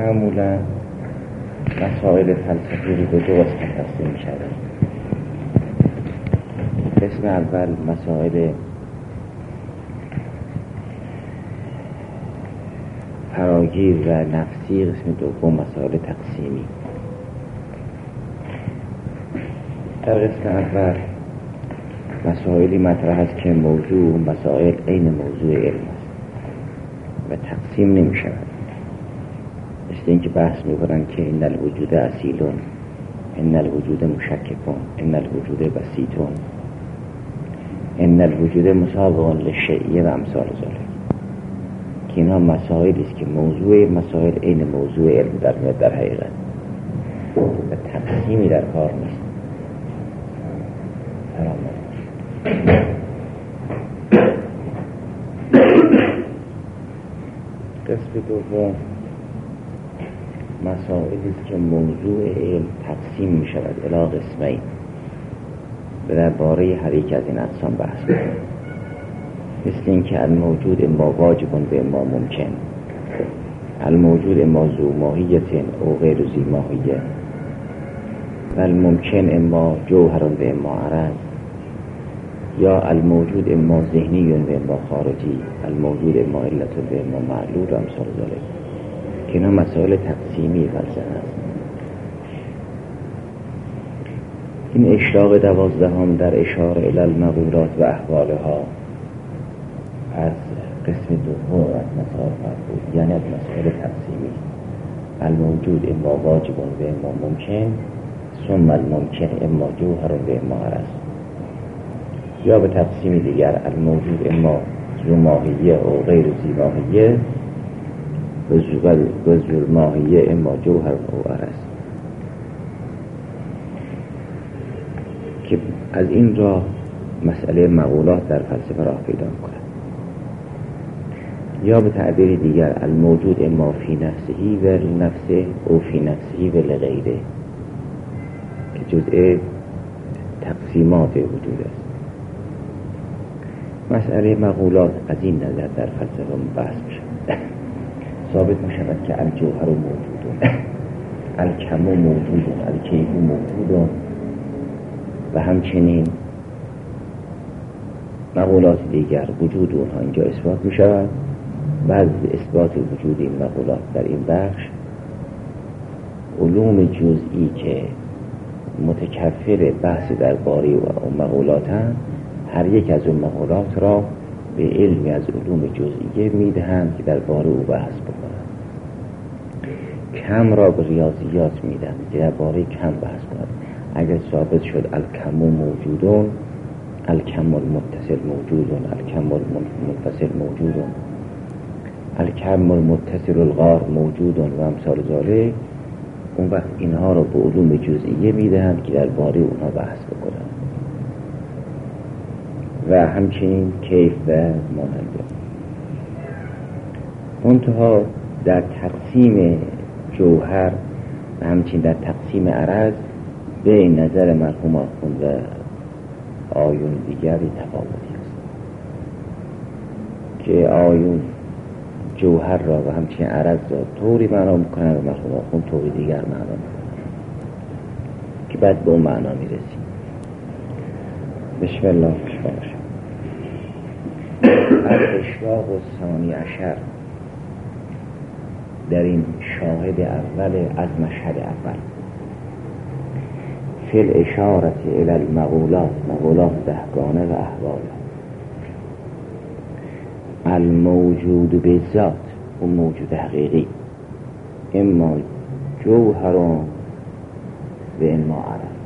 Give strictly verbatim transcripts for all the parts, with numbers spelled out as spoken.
معمولا مسائل فلسفی رو به دو قسمت تقسیم می‌شود. قسم اول مسائل فراگیر و نفسی، قسم دوم مسائل تقسیمی. در قسم اول مسائلی مطرح است که موضوع مسائل عین موضوع علم است و تقسیم نمی شود. مثل اینکه بحث می کنند که ان الوجود اصیلون، ان الوجود مشککون، ان الوجود بسیطون، ان الوجود مسابقون للشیء و امثال ذلک، که اینها مسائلی است که موضوع مسائل عین موضوع علم در میاد در حقیقت و تقسیمی در کار نیست. قسم دوم مسائلی است که موضوع علم تقسیم می شود الی قسمین و درباره هر یک از این اقسام بحث می کنیم. مثل اینکه الموجود اما واجب و اما ممکن، الموجود اما ذو ماهیت او غیر ذی ماهیه، و الممکن اما جوهر و اما عرض، یا الموجود اما ذهنی و اما خارجی، الموجود اما علت و اما معلول و امثال ذلک، که اینا مسائل تقسیمی فلسفه است. این اشراق دوازدهم در اشاره الی المقولات و احوالها از قسم دوم از مسائل مربوط، یعنی از مسائل تقسیمی. الموجود اما واجب و اما ممکن، ثم الممکن اما جوهر و اما عرض، یا به تقسیم دیگر الموجود اما ذو ماهیه و غیر ذی ماهیه و ذو ماهیه اما جوهر و عرض، که از این راه مسئله مقولات در فلسفه راه پیدا می‌کند. یا به تعبیر دیگر الموجود اما فی نفسه و لنفسه او فی نفسه و لغیره، که جزء تقسیمات وجود است. مسئله مقولات از این نظر در فلسفه بحث می شود. ثابت می شود که الجوهر موجود، الکم موجود، الکیف موجود، و همچنین مقولات دیگر وجود اونها اینجا اثبات می شود. بعد اثبات وجود این مقولات در این بخش علوم جزئی که متکفل بحث درباره و مقولاتن، هر یک از اون مقولات را به علمی از علوم جزئیه میدهند که درباره او بحث بکنند. کم را به ریاضیات میدهند که درباره کم بحث کنند. اگر ثابت شد الکم موجودون، الکم المتصل موجودون، الکم المنفصل موجودون، الکم المتصل الغار موجودون و امثال ذالک، اون وقت اینها را به علوم جزئیه میدهند که درباره اونها بحث بکنند. و همچنین کیف و ماننده. منتها در تقسیم جوهر و همچنین در تقسیم عرض به نظر مرحوم آخونده آیون دیگری تفاوتی است که آیون جوهر را و همچنین عرض را طوری معنا میکنند و مرحوم آخوند طوری دیگر معنا میکنند که بعد به اون معنا میرسیم. بسم الله الرحمن الرحیم. الاشراق الثانی عشر، در این شاهد اول از مشهد اول، فی الاشارت الی المقولات، مقولات دهگانه و احوال. الموجود به ذات، اون موجود حقیقی، اما جوهر و اما عرض.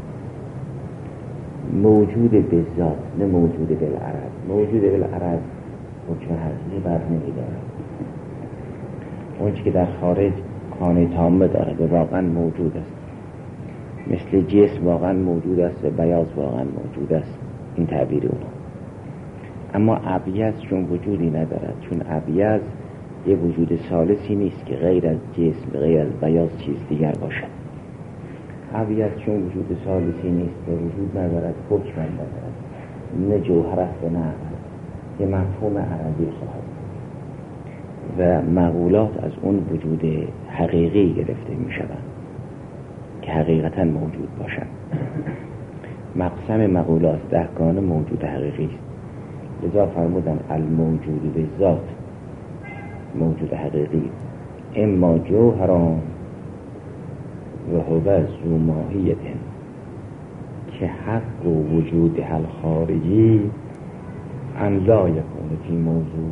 موجود به ذات نه موجود بالعرض. موجود بالعرض حکم حقیقی بر نمی‌دارد. اون چی که در خارج کانه تامه دارد و واقعا موجود است، مثل جسم واقعا موجود است و بیاض واقعا موجود است، این تعبیر اون. اما ابیض چون وجودی ندارد، چون ابیض یه وجود ثالثی نیست که غیر از جسم غیر از بیاض چیز دیگر باشد. ابیض چون وجود ثالثی نیست و وجود ندارد، حکم ندارد، نه جوهر است و نه عرض، یه مفهوم عرضی خواهد. و مقولات از اون وجود حقیقی گرفته می شوند که حقیقتا موجود باشند. مقسم مقولات دهگانه موجود حقیقی است، لذا فرمودن الموجود به ذات موجود حقیقی اما جوهران و هو ذو ماهیت، که حق و وجود حل خارجی ان لا یکون فی موضوع،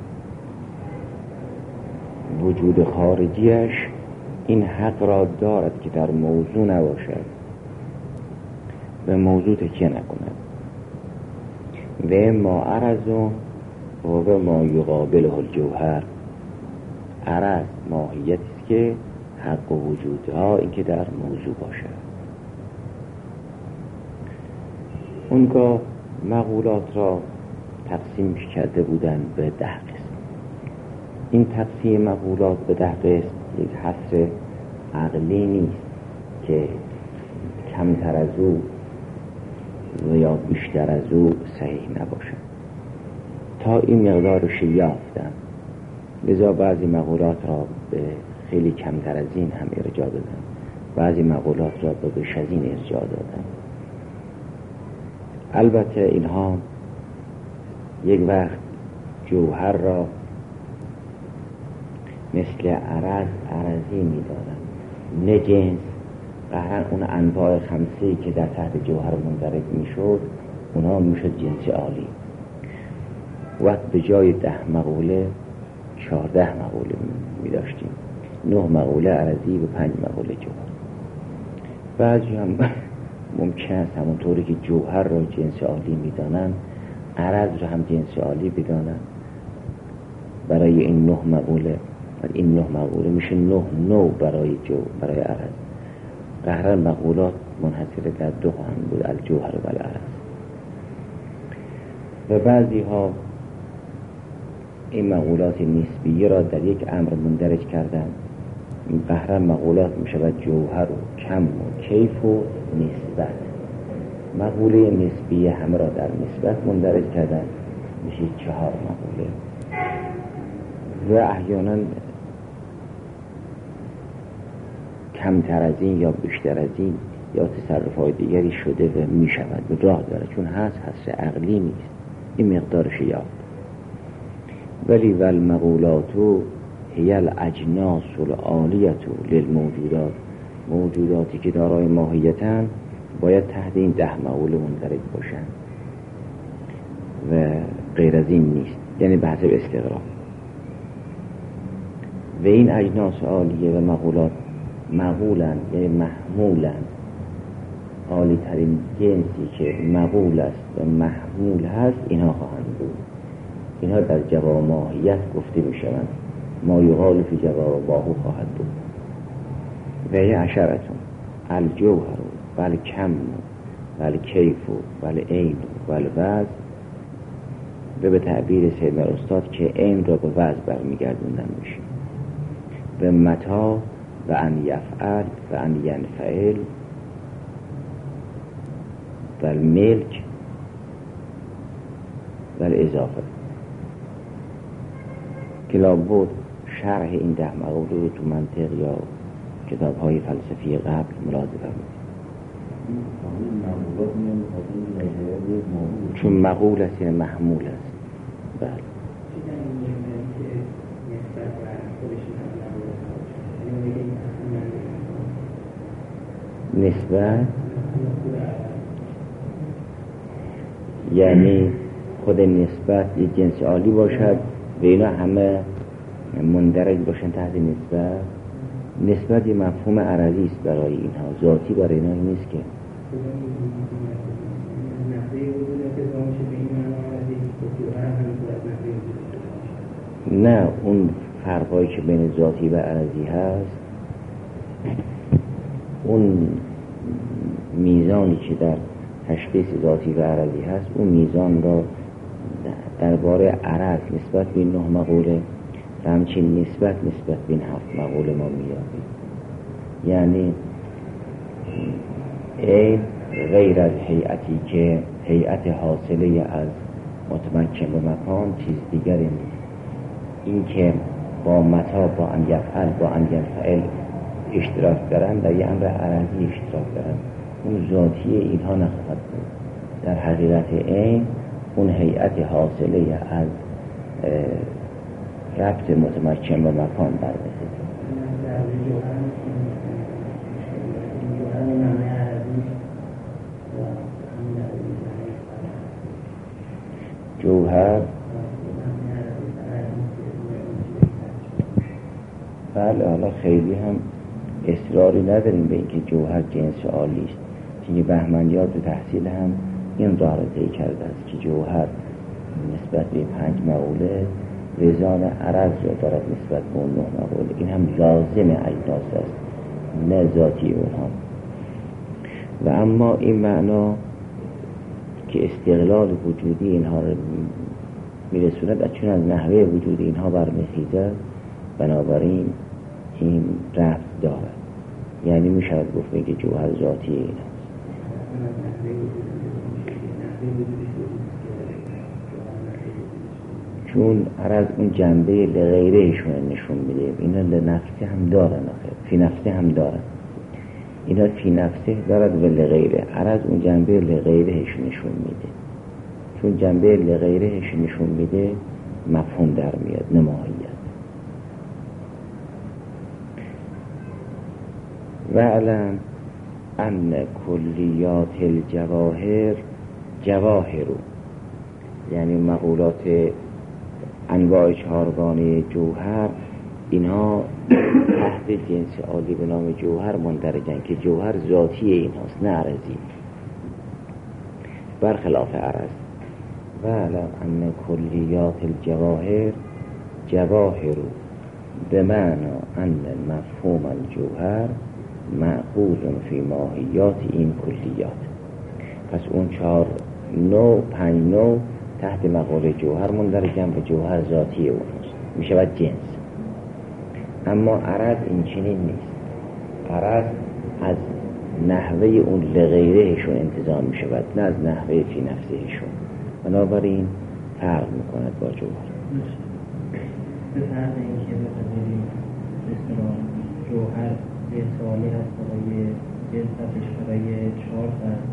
وجود خارجیش این حق را دارد که در موضوع نباشد و موضوع تکیه نکند. و ما عرض و ما یقابله الجوهر، عرض ماهیتی است که حق و وجودها این که در موضوع باشد. اونگاه مقولات را تقسیم کرده بودن به ده قسم. این تقسیم مقولات به ده قسم یک حصر عقلی نیست که کمتر از او و یا بیشتر از او صحیح نباشد. تا این مقدارش یافتم، لذا بعضی مقولات را به خیلی کمتر از این هم ارجاع دادم، بعضی مقولات را به بیش از این ارجاع دادم. البته اینها یک وقت جوهر را مثل عرض عرضی می دارن، نه جنس. قهرن اون انواع خمسه‌ای که در تحت جوهر مندرج می شد اونا می شد جنس عالی. وقت به جای ده مقوله چهارده مقوله می داشتیم، نه مقوله عرضی و پنج مقوله جوهر. بعضی هم ممکن است همونطوری که جوهر را جنس عالی می دانن عرض را هم جنس عالی بدانن. برای این نه مقوله این نه مقوله میشه نه نوع برای جو برای عرض. قهرن مقولات منحصر در دو خواهند بود، الجوهر و العرض. و بعضی ها این مقولات نسبیه را در یک امر مندرج کردند. این قهرن مقولات میشود جوهر و کم و کیف و نسبت. مقوله نسبیه همه را در نسبت مندرج کردند، میشه چهار مقوله. و احیانا کمتر از این یا بیشتر از این یا تصرف‌های دیگری شده و میشود و راه داره، چون هست حس عقلی نیست، این مقدارش یافت. ولی والمقولاتو هی الاجناس العالیتو للموجودات، موجوداتی که دارای ماهیتن باید تحت این ده مقوله مندرج باشن و غیر از این نیست، یعنی به حسب استقرار. و این اجناس عالیه و مقولات مقولن یعنی محمولن، عالی ترین جنسی که مقول است و محمول هست اینها خواهند بود. اینها در جواب ماهیت گفته می شوند، ما یقال فی جواب باهو خواهد بود. و یه عشرتون الجوهر ول کم ول کیف ول عین ول وضع، و به تعبیر سید استاد که عین را به وضع برمیگردوندن میشه. و متا و ان یفعل و ان ینفعل و الملک و الاضافه، که لابد شرح این ده مقوله رو تو منطق یا کتاب های فلسفی قبل ملاحظه فرمودید. چون مقول است یعنی محمول است. بله. نسبت یعنی خود نسبت یک جنس عالی باشد و اینا همه مندرج باشن تحت نسبت. نسبت یه مفهوم عرضی است برای اینها، ذاتی برای اینا نیست که. نه، اون فرقایی که بین ذاتی و عرضی هست، اون میزانی که در تشخیص ذاتی و عرضی هست، اون میزان را درباره عرض نسبت به نه مقوله و همچنین نسبت نسبت به هفت مقوله ما میابیم. یعنی این غیر از هیئتی که هیئت حاصله از متمکن به مکان چیز دیگری نیست. این که با متا، با ان یفعل، با ان ینفعل اشتراک دارن، در یه امر عرضی اشتراک دارن، اون ذاتی اینها نخواهد بود. در حقیقت این اون هیئت حاصله از ربط متمکن به مکان برمی‌خیزد. جوهر بله، حالا خیلی هم اصراری نداریم به اینکه جوهر جنس عالی است، چون بهمنیات تحصیل هم این راه را طی کرده است که جوهر نسبت به پنج مقوله وزان عرض را دارد نسبت به اون نه مقوله. این هم لازم اجناس است نه ذاتی اونها. و اما این معنا که استقلال وجودی اینها را میرسوند چون از نحوه وجود اینها برمیخیزد، بنابراین این رفت دارد. یعنی میشود گفت که جوهر ذاتی این است. چون عرض اون جنبه لغیرهشون نشون میده، اینا لنفسه هم دارن، آخر فی نفسه هم دارن، اینا فی نفسه دارد و لغیره. عرض اون جنبه لغیرهش نشون میده، چون جنبه لغیرهش نشون میده مفهوم در میاد، نماییت. و علم ان کلیات الجواهر جواهرو، یعنی مقولات انواع چهارگانه جوهر اینها تحت جنس عالی به نام جوهر مندرجن که جوهر ذاتی این هست نه عرضی، برخلاف عرض. و علم ان کلیات الجواهر جواهرو به معنا ان مفهوم الجوهر مأخوذ فی ماهیات این کلیات. پس اون چهار نوع پنج نوع تحت مقوله جوهر مندرجن و جوهر ذاتی اون هست، می شود جنس. اما عرض این چنین نیست، عرض از نحوه اون لغیرهشون انتظام می شود نه از نحوه فی نفسهشون، بنابراین فرق می کند با جوهر. به فرق این که بخواهیم بسیار جوهر به سوالی هست برای جنسش برای چهار فرد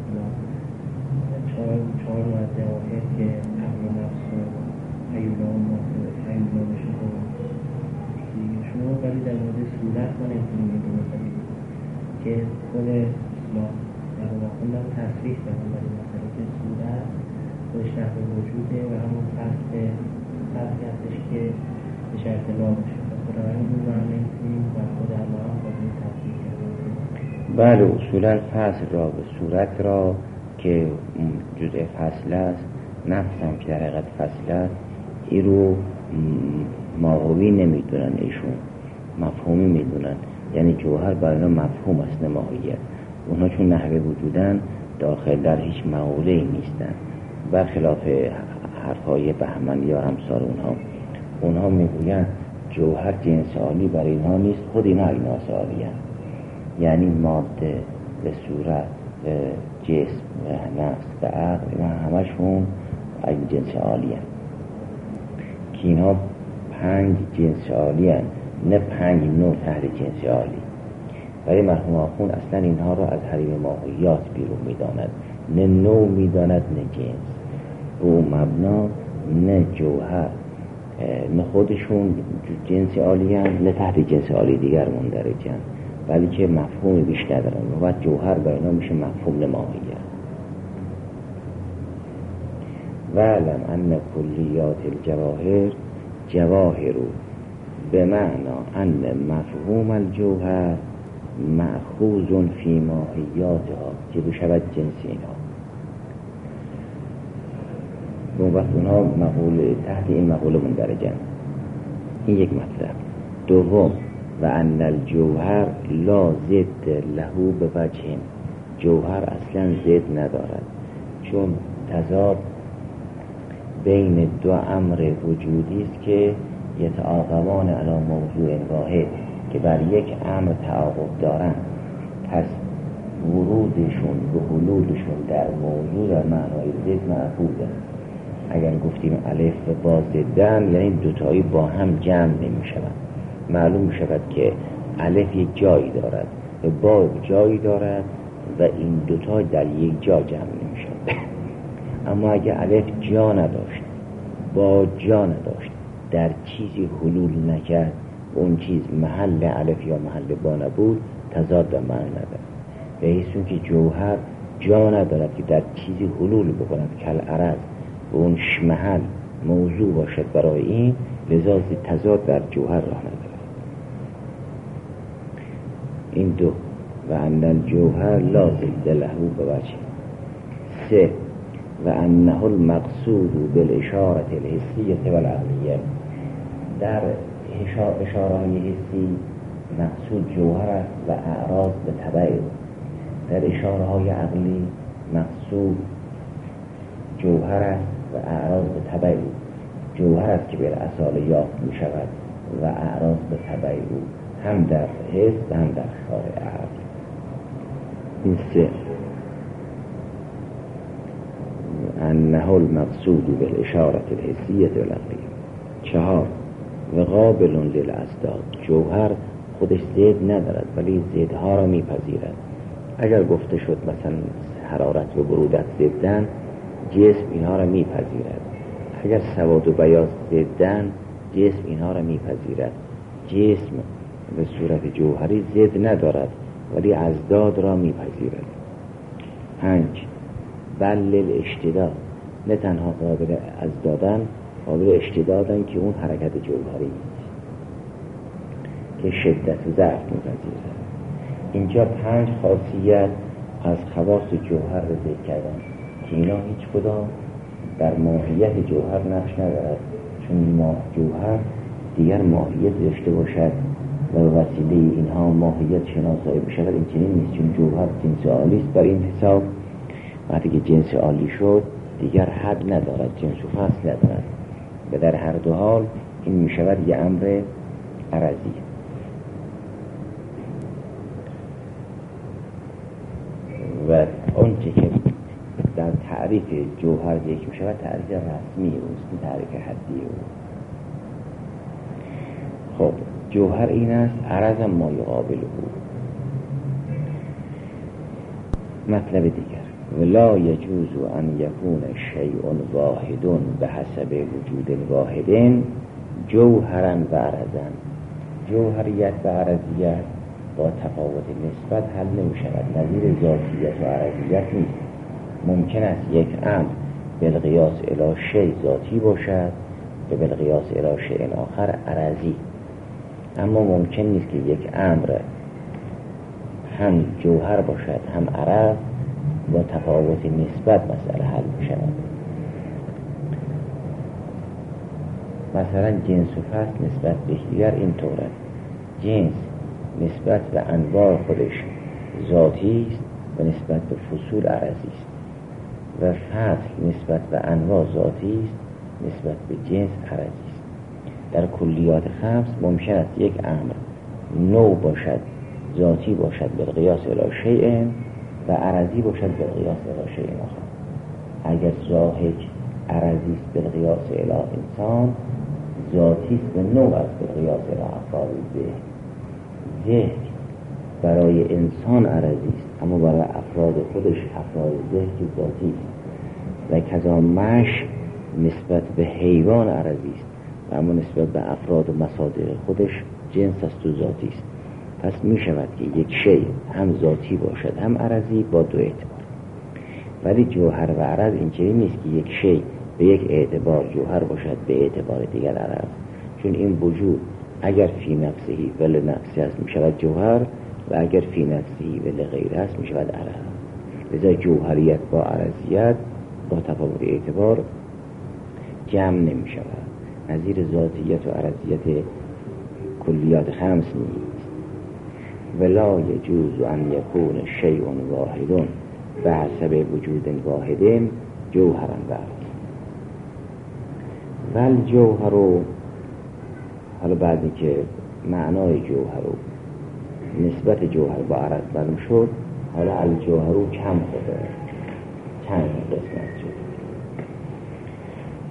چهار چهار مرد جواهر که عقل نفس و حیولان حیولانشون رو شما، ولی در مورد صورت ما نمیتونیم میدونیم مثلا که خود ما در واقع خوندم تصریح دارم، ولی مثلا که صورت خودش نحوه وجوده و همون فصل فصلی هستش که به شرط لا باشه. بنابراین اون معنی میتونیم و خود الله هم با این تصریح کرده. بله، اصولا فصل را به صورت را که جزء فصل است، نفس هم که در حقیقت فصل است، این رو ماهوی نمیدونن، ایشون مفهومی میدونن. یعنی جوهر برای اینا مفهوم است، نماییت. اونها چون نحوه وجودن داخل در هیچ مقوله‌ای نیستن، برخلاف حرفای بهمن یا امثال اونها. اونها میگویند جوهر جنس عالی برای اینها نیست، خود اینها اجناس عالی هست. یعنی ماده به صورت به جسم و نفس و عقل اینا همشون این جنس عالی هست که اینها پنج جنس عالی هست، نه پنج نوع تحت جنس عالی. برای مرحوم آخوند اصلا اینها رو از حریم ماهیات بیرون میداند، نه نوع میداند نه جنس. او مبنا نه جوهر نه خودشون جنس عالی هست نه تحت جنس عالی دیگر مندرجن، ولی که مفهوم بیشتر دارن و بعد جوهر با اینا میشه مفهوم ماهیت. و علم ان کلیات الجواهر جواهرو به معنا ان مفهوم الجوهر مأخوذ فی ماهیاتها که بشود جنس اینها. اون وقت اونها مقوله تحت این مقوله مندرجن. این یک مطلب. دوم و ان الجوهر لا ضد له به وجه، جوهر اصلا ضد ندارد، چون تضاد بین دو امر وجودی است که یتعاقبان علی موضوع واحد، که بر یک امر تعاقب دارند. پس ورودشون و حلولشون در موضوع در معنای ضد معقول است. اگر گفتیم الف و با ضدن یعنی دوتایی با هم جمع نمی شود. معلوم می شود که الف یک جایی دارد و با جایی دارد و این دوتا در یک جا جمع نمی شود. اما اگر الف جا نداشت، با جا نداشت، در چیزی حلول نکرد، اون چیز محل الف یا محل با نبود، تضاد و معنی ندارد. به حیثون که جوهر جا ندارد که در چیزی حلول بکند، کل عرض و اون محل موضوع باشد برای این، لذا تضاد در جوهر راه ندارد. این دو و ان الجوهر لا ضد له بوجه. سه و انه المقصود بالاشاره الحسیه والعقلیه. در اشاره حسی مقصود جوهر است و اعراض به تبع. در اشاره های عقلی مقصود جوهر است و اعراض به تبع او. جوهر است که بالاصاله یافت می شود و اعراض به تبع او، هم در حس و هم در شارع عقل. این سه انه المقصود بالاشاره الحسیه والعقلیه. چهار و قابل للاسداد. جوهر خودش ضد ندارد ولی ضدها را میپذیرد. اگر گفته شد مثلا حرارت و برودت ضدن، جسم اینها را میپذیرد. اگر سواد و بیاض ضدن، جسم اینها را میپذیرد. جسم به صورت جوهری ضد ندارد ولی ازداد را میپذیرد. پنج بل للاشتداد. نه تنها قابل ازدادن، قابل اشتدادن که اون حرکت جوهری که شدت و ضعف میپذیرد. اینجا پنج خاصیت از خواص جوهر رو ذکر کردن که اینا هیچ کدام در ماهیت جوهر نقش ندارد، چون ما جوهر دیگر ماهیت داشته باشد و وسیله اینها ماهیت شناسایی بشود، این چنین نیست. چون جوهر جنس عالی است، بر این حساب وقتی که جنس عالی شد دیگر حد ندارد، جنس و فصل ندارد و در هر دو حال این می شود یه امر عرضی. و اون چه که در تعریف جوهر ذکر می شود تعریف رسمی اوست، تعریف حدی اوست. خب جوهر این است، عرض ما یقابل او. مطلب دیگر ولا یجوز ان یکون شیء واحد بحسب وجود واحد جوهرا و عرضا. جوهریت و عرضیت با تفاوت نسبت حل نمی شود، نظیر ذاتیت و عرضیت نیست. ممکن است یک امر بالقیاس الی شیء ذاتی باشد و بالقیاس الی شیء آخر عرضی، اما ممکن نیست که یک امر هم جوهر باشد هم عرض، با تفاوت نسبت مسئله حل می شود. مثلا جنس و فصل نسبت به دیگر این طوره. جنس نسبت به انواع خودش ذاتی است و نسبت به فصول عرضی است و فصل نسبت به انواع ذاتی است، نسبت به جنس عرضی است. در کلیات خمس ممکن است یک امر نوع باشد، ذاتی باشد بالقیاس الی شیء و عرضی باشد بالقیاس الی شیء آخر. اگر زاهد عرضی است بالقیاس الی انسان، ذاتی است و نوع است بالقیاس الی افراد ذهن. ذهن برای انسان عرضی است اما برای افراد خودش افراد ذهن که ذاتی است. و کذا مش نسبت به حیوان عرضی است و اما نسبت به افراد و مصادر خودش جنس است و ذاتی است. پس می شود که یک شی هم ذاتی باشد هم عرضی با دو اعتبار. ولی جوهر و عرض اینجوری نیست که یک شی به یک اعتبار جوهر باشد به اعتبار دیگر عرض، چون این وجود اگر فی نفسهی و لنفسی است می شود جوهر و اگر فی نفسهی و لغیره است می شود عرض. لذا جوهریت با عرضیت با تفاوت اعتبار جمع نمی شود. نظیر ذاتیت و عرضیت کلیات خمس نیست. ولا یجوز ان یکون شیء واحد بحسب وجود واحد جوهرا و عرض. ول جوهر، حالا بعدی که معنای جوهر و نسبت جوهر با عرض معلوم شد، حالا الجوهر کم خود چند قسمت شد.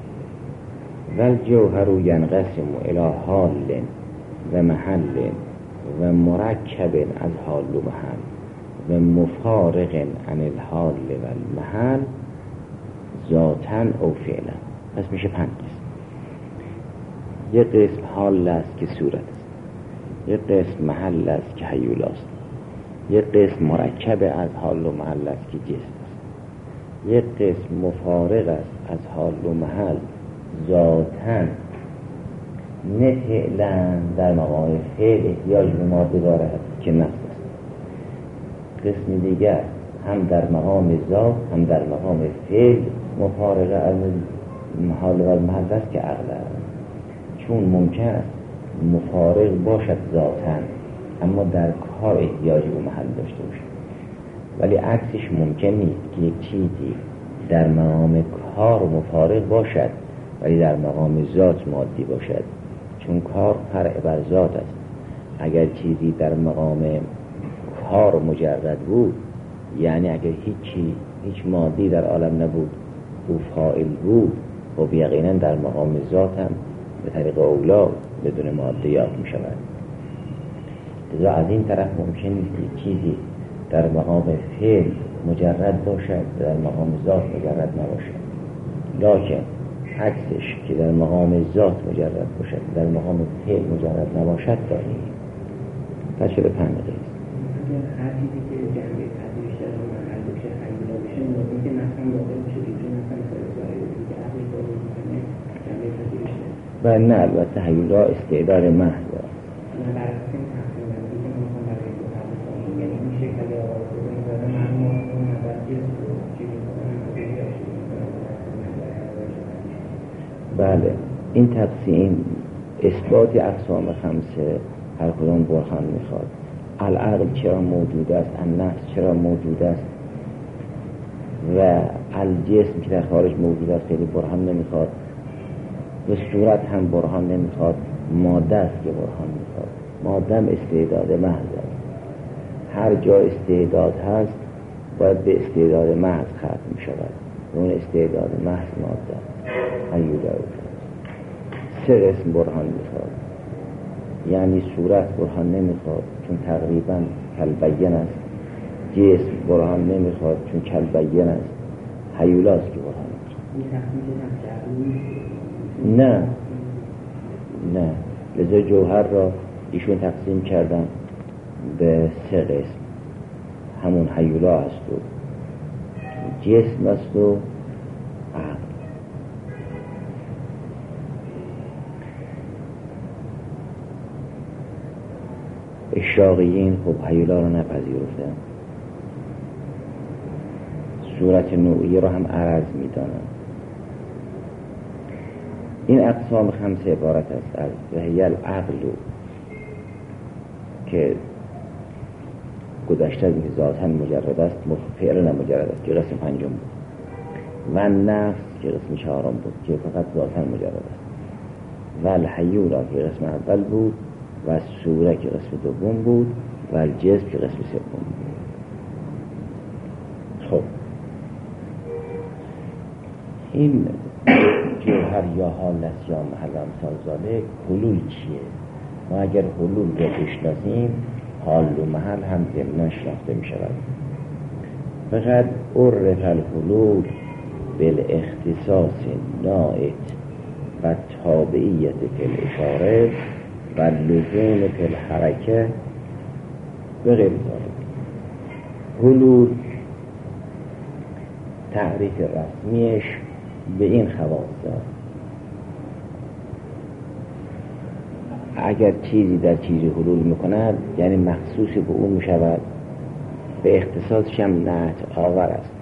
ول جوهر ینقسم الی حال و محل و مرکب از حال و محل و مفارق عن الحال و المحل ذاتن او فعلا. پس میشه پنج قسم. یک قسم حال است که صورت است، یک قسم محل است که هیولا است، یک قسم مرکب از حال و محل است که جسم است، یک قسم مفارق است از حال و محل ذاتن نه فعلا در مقام فعل احتیاج به ماده دارد که نفس است. قسم دیگر هم در مقام ذات هم در مقام فعل مفارقه از حال و محل است که عقل است، چون ممکن است مفارق باشد ذاتاً اما در کار احتیاج به محل داشته باشد، ولی عکسش ممکن نیست که یک چیزی در مقام کار مفارق باشد ولی در مقام ذات مادی باشد، چون کار فرع بر ذات است. اگر چیزی در مقام کار مجرد بود، یعنی اگر هیچی هیچ مادی در عالم نبود او فاعل بود و یقینا در مقام ذات هم به طریق اولا بدون مادیات می شود. لذا از این طرف ممکن نیست چیزی در مقام فعل مجرد باشد در مقام ذات مجرد نباشد، لکن عکسش که در مقام ذات مجرد باشد در مقام فعل مجرد نباشد داریم. پس شده پنج قسم. هر چیزی که جنبه پذیرش در محل بشه هیولا بشه مادی که نفهم واقع بشه که نفهم سرزایی که عقلی باید میکنه جنبه پذیرش و نه البته هیولا استعداد محض است. نه برای این تقسیم بندی که میخوام برای دو حل کنیم، یعنی این شکل آواز رو این داره معلوم اون نظر جز رو چی میکنم بله این تقسیم اثبات اقسام خمسه هر کدام برهان میخواد. العقل چرا موجود است، النفس چرا موجود است و الجسم که در خارج موجود است خیلی برهان نمیخواد، به صورت هم برهان نمیخواد، ماده است که برهان میخواد. ماده هم استعداد محض است. هر جا استعداد هست باید به استعداد محض ختم میشود، اون استعداد محض ماده هیولا. سه قسم برهان میخواد، یعنی صورت برهان نمیخواد چون تقریبا کالبین است، جسم برهان نمیخواد چون کالبین است، هیولاست که برهان میخواد. نه نه لذا جوهر را ایشون تقسیم کردن به سه قسم، همون هیولا است و جسم است و عقل. اشراقیین خب هیولا را نپذیرفتن، صورت نوعی را هم عرض می‌دانند. این اقسام خمسه عبارت است از وهی العقل که گذشته از اینکه ذاتاً مجرد است فعلا مجرد است که قسم پنجم بود، و نفس که قسم چهارم بود که فقط ذاتاً مجرد است، و الهیولا که قسم اول بود، و صورت که قسم دوم بود، و الجسم که قسم سوم بود. خب این جوهر یا حال است یا محل امثال ذالک، حلول چیه؟ ما اگر حلول را بشناسیم حال و محل هم ضمناً شناخته می شود. فقط عرف الحلول بالاختصاص نائت و تابعیت فی الاشاره و لزوم فی الحرکه به غیر ذالک. حلول تعریف رسمیش به این خواص دارد. اگر چیزی در چیزی حلول میکند یعنی مخصوص به اون میشود، به اختصاصش هم نعت آور است،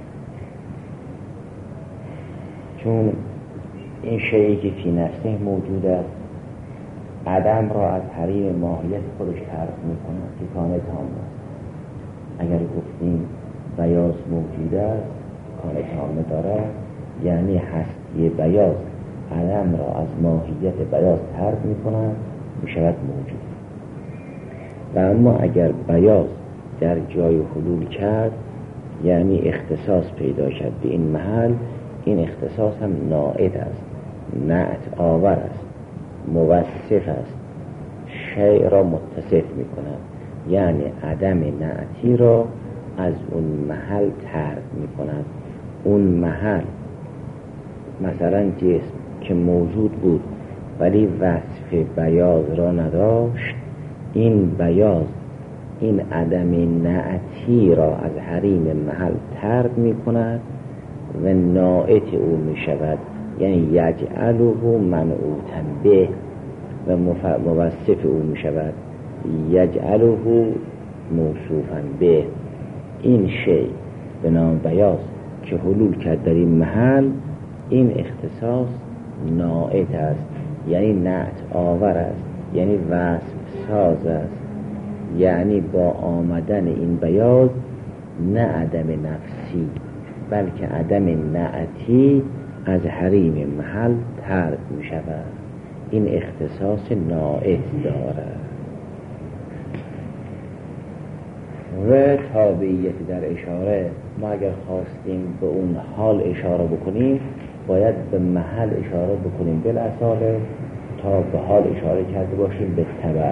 چون این شیئی که فی نفسه موجود است عدم را از حریم ماهیت خودش تعریف میکند که کانه تام است. اگر گفتیم بیاض موجود است کانه تامه داره، یعنی هستی بیاض عدم را از ماهیت بیاض طرد می کند، می شود موجود. و اما اگر بیاض در جای حلول کرد یعنی اختصاص پیدا کرد به این محل، این اختصاص هم نائد است، نعت آور است، موصف است، شیء را متصف می کند، یعنی عدم نعتی را از اون محل ترک می کند. اون محل مثلا جسم که موجود بود ولی وصف بیاض را نداشت، این بیاض این عدم نعتی را از حریم محل ترک می کند و ناعت او می شود، یعنی یجعله منعوتا به، و موصف او می شود یجعله موصوفا به. این شی به نام بیاض که حلول کرد در این محل، این اختصاص ناعت است، یعنی نعت آور است، یعنی وصف ساز است، یعنی با آمدن این بیاض نه عدم نفسی بلکه عدم نعتی از حریم محل ترک می شود. این اختصاص ناعت دارد. و تابعیت در اشاره، ما اگر خواستیم به اون حال اشاره بکنیم باید به محل اشاره بکنیم بالاصاله تا به حال اشاره کرده باشیم به تبع.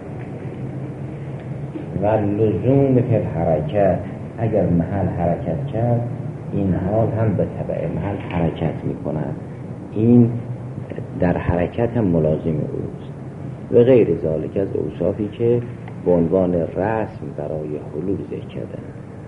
و لزوم فی الحرکت، اگر محل حرکت کرد این حال هم به تبع محل حرکت می کند، این در حرکت هم ملازم اوست. و غیر ذالک از اوصافی که به عنوان رسم برای حلول ذکر کردن.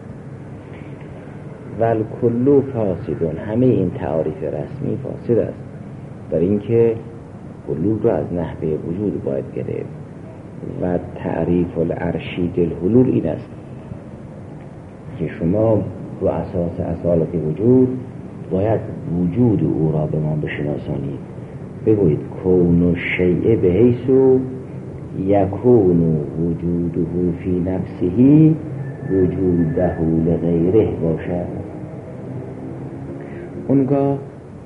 ول کلو فاسدون، همه این تعاریف رسمی فاسد است، در اینکه حلول را از نحوه وجود باید گرفت. و تعریف الارشید الحلول این است که شما رو اساس اصالت وجود باید وجود او را به ما بشناسانید. بگویید کون الشیء بحیث یکون وجوده فی نفسه وجوده لغیره باشد. اونگاه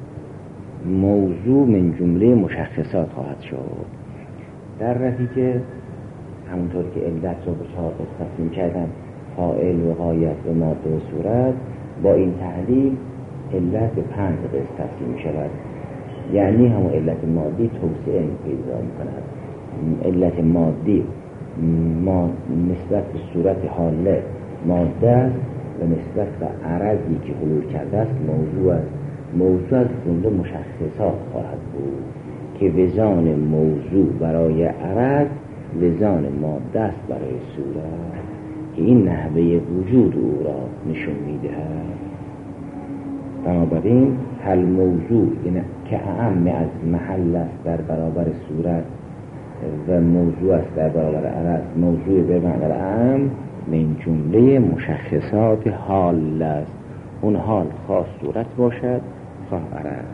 موضوع من جمله مشخصات خواهد شد. در نتیجه همونطور که علت رو به چهار قسم تقسیم کردن، فاعل و غایت و ماده و صورت، با این تحلیل علت به پنج قسم تقسیم می شود. یعنی همون علت مادی توسعه پیدا می کند. علت مادی ما نسبت به صورت حاله ماده است و نسبت به عرضی که حلول کرده است موضوع است. موضوع از جمله مشخصات خواهد بود که وزان موضوع برای عرض وزان ماده است برای صورت، که این نحوه وجود او را نشون می‌دهد. بنابراین هل موضوع که اعم از محل است در برابر صورت و موضوع است در برابر عرض، موضوع به معنی اعم من جمله مشخصات حال است. اون حال خاص صورت باشد خواه عرض.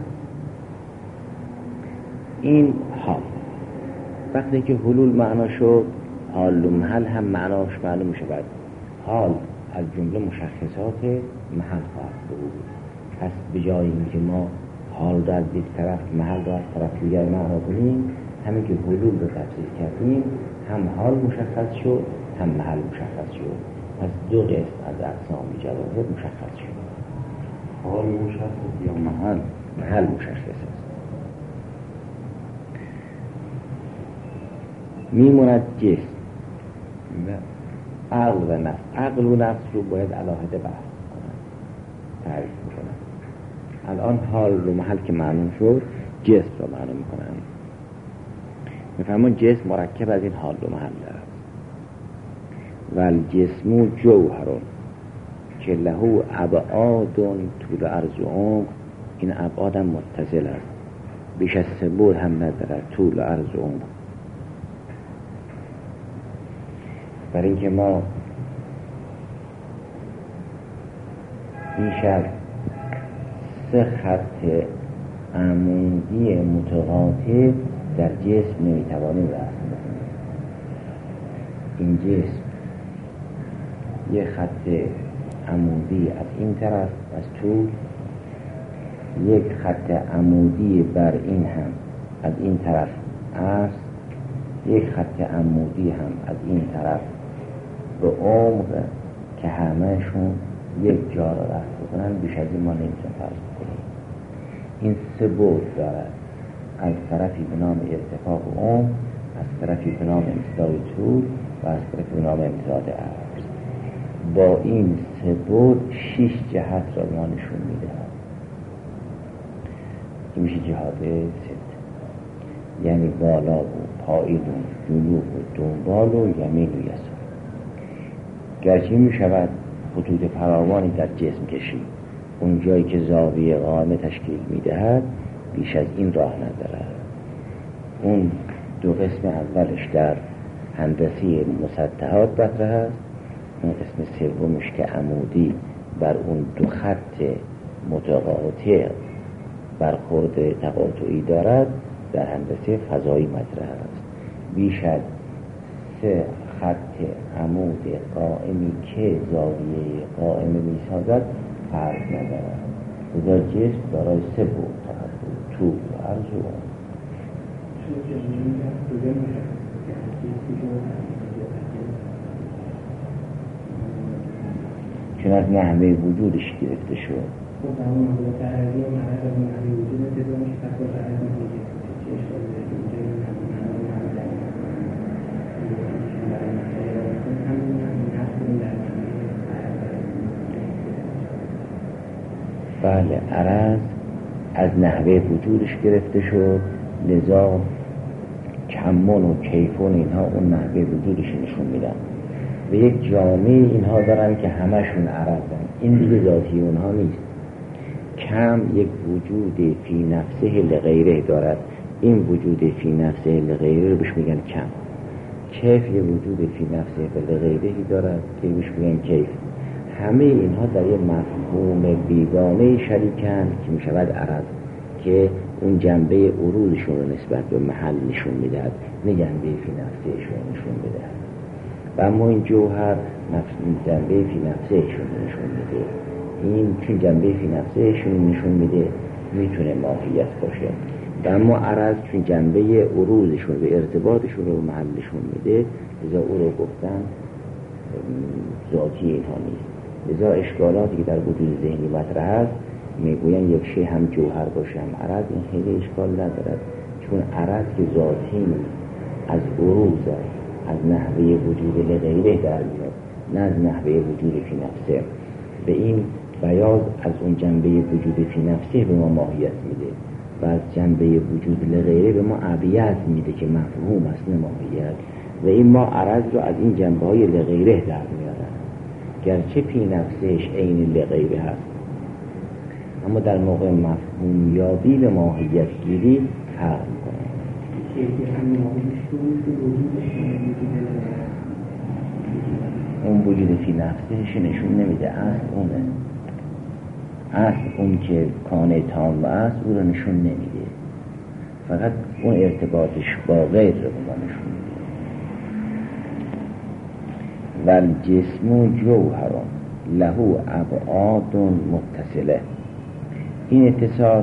این حال وقتی که حلول معنا شد، حال و محل هم معناش معلوم می شود. حال از جمله مشخصات محل خواهد بود. پس به جای اینکه ما حال را از یک طرف محل را از طرف دیگر معنا کنیم، همین که حلول رو تفسیر کردیم هم حال مشخص شد هم محل مشخص شد. پس دو قسم از اقسام جواهر مشخص شد. حال مشخص یا محل محل مشخص است. میموند جسم و عقل و نفس. عقل و نفس رو باید علاهده بحث کنن، تعریف کنن. الان حال و محل که معلوم شد، جسم رو معلوم میکنن. میفهمون جسم مرکب از این حال و محل است. و الجسم جوهر که له ابعاد طول عرض و عمق. این ابعاد هم متصل است، بیش از سه بعد هم ندارد، طول عرض و عمق. برای اینکه ما این شب سه خط عمودی متقاطع در جسم نمیتوانیم رسم بکنیم. این جسم یه خط عمودی از این طرف از طول، یک خط عمودی بر این هم از این طرف است، یک خط عمودی هم از این طرف به عمق که همهشون یک جا را رفت بکنن. بیش از این ما نمیتونیم فرض بکنیم. این سه بعد دارد. از طرفی به نام ارتفاع و عمق، از طرفی به نام امتداد طول و از طرفی به نام امتداد عرض. با این سه بود شش جهت را ما نشون میده. این میشه جهات ست، یعنی بالا و پایین و جنوب و دنبال و یمین و یسار. گرچه میشود خطوط فراوانی در جسم کشید، اون جایی که زاویه قائمه تشکیل میدهد بیش از این راه ندارد. اون دو قسم اولش در هندسه مسطحات مطرح است، اون قسم سومش که عمودی بر اون دو خط متقاطع برخورد تقاطعی دارد در هندسه فضایی مطرح است. بیش از سه خط عمود قائمی که زاویه قائمه میسازد فرق ندارد. لذا جسم دارای سه بود، طول و عرض و عمق. چون از نحوه وجودش گرفته شد. بله، عرض از نحوه وجودش گرفته شد، لذا کمون و کیفون اینها اون نحوه وجودش نشون میدن. و یک جامعه اینها دارن که همشون عرضن، این دیگه ذاتی اونها نیست. کم یک وجود فی نفسه لغیره دارد، این وجود فی نفسه لغیره رو بهش میگن کم. کیف یه وجود فی نفسه لغیره دارد که بهش میگن کیف. همه اینها در یک مفهوم بیگانه شریکن که میشود عرض، که اون جنبه عروضشون رو نسبت به محل نشون میدهد، نه جنبه فی نفسهشون نشون بدهد. و اما این جوهر جنبه فی نفسهشون نشون میده. این چون جنبه فی نفسهشون نشون میده میتونه ماهیت باشه. و اما عرض چون جنبه عروضشون و ارتباطشون رو محلشون میده، لذا او رو گفتن ذاتی اینها نیست. لذا اشکالاتی که در وجود ذهنی مطرح است، میگوین یک شی هم جوهر باشه هم عرض، این خیلی اشکال ندارد، چون عرض که ذاتی از عروض از نحوه وجود لغیره در میاد، نه از نحوه وجود فی نفسه. به این بیاض از اون جنبه وجود فی نفسه به ما ماهیت میده و از جنبه وجود لغیره به ما عبیت میده که مفهوم است، نه ماهیت. و این ما عرض رو از این جنبه های لغیره در میارن، گرچه فی نفسهش عین لغیره هست، اما در موقع مفهوم یابی به ماهیت گیری فرق میکنه. اون وجود فی نفسهش نشون نمیده، اصل اونه، اصل اون که کانه تام است او رو نشون نمیده، فقط اون ارتباطش با غیر رو به ما نشون میده. والجسم جوهر له ابعاد متصله. این اتصال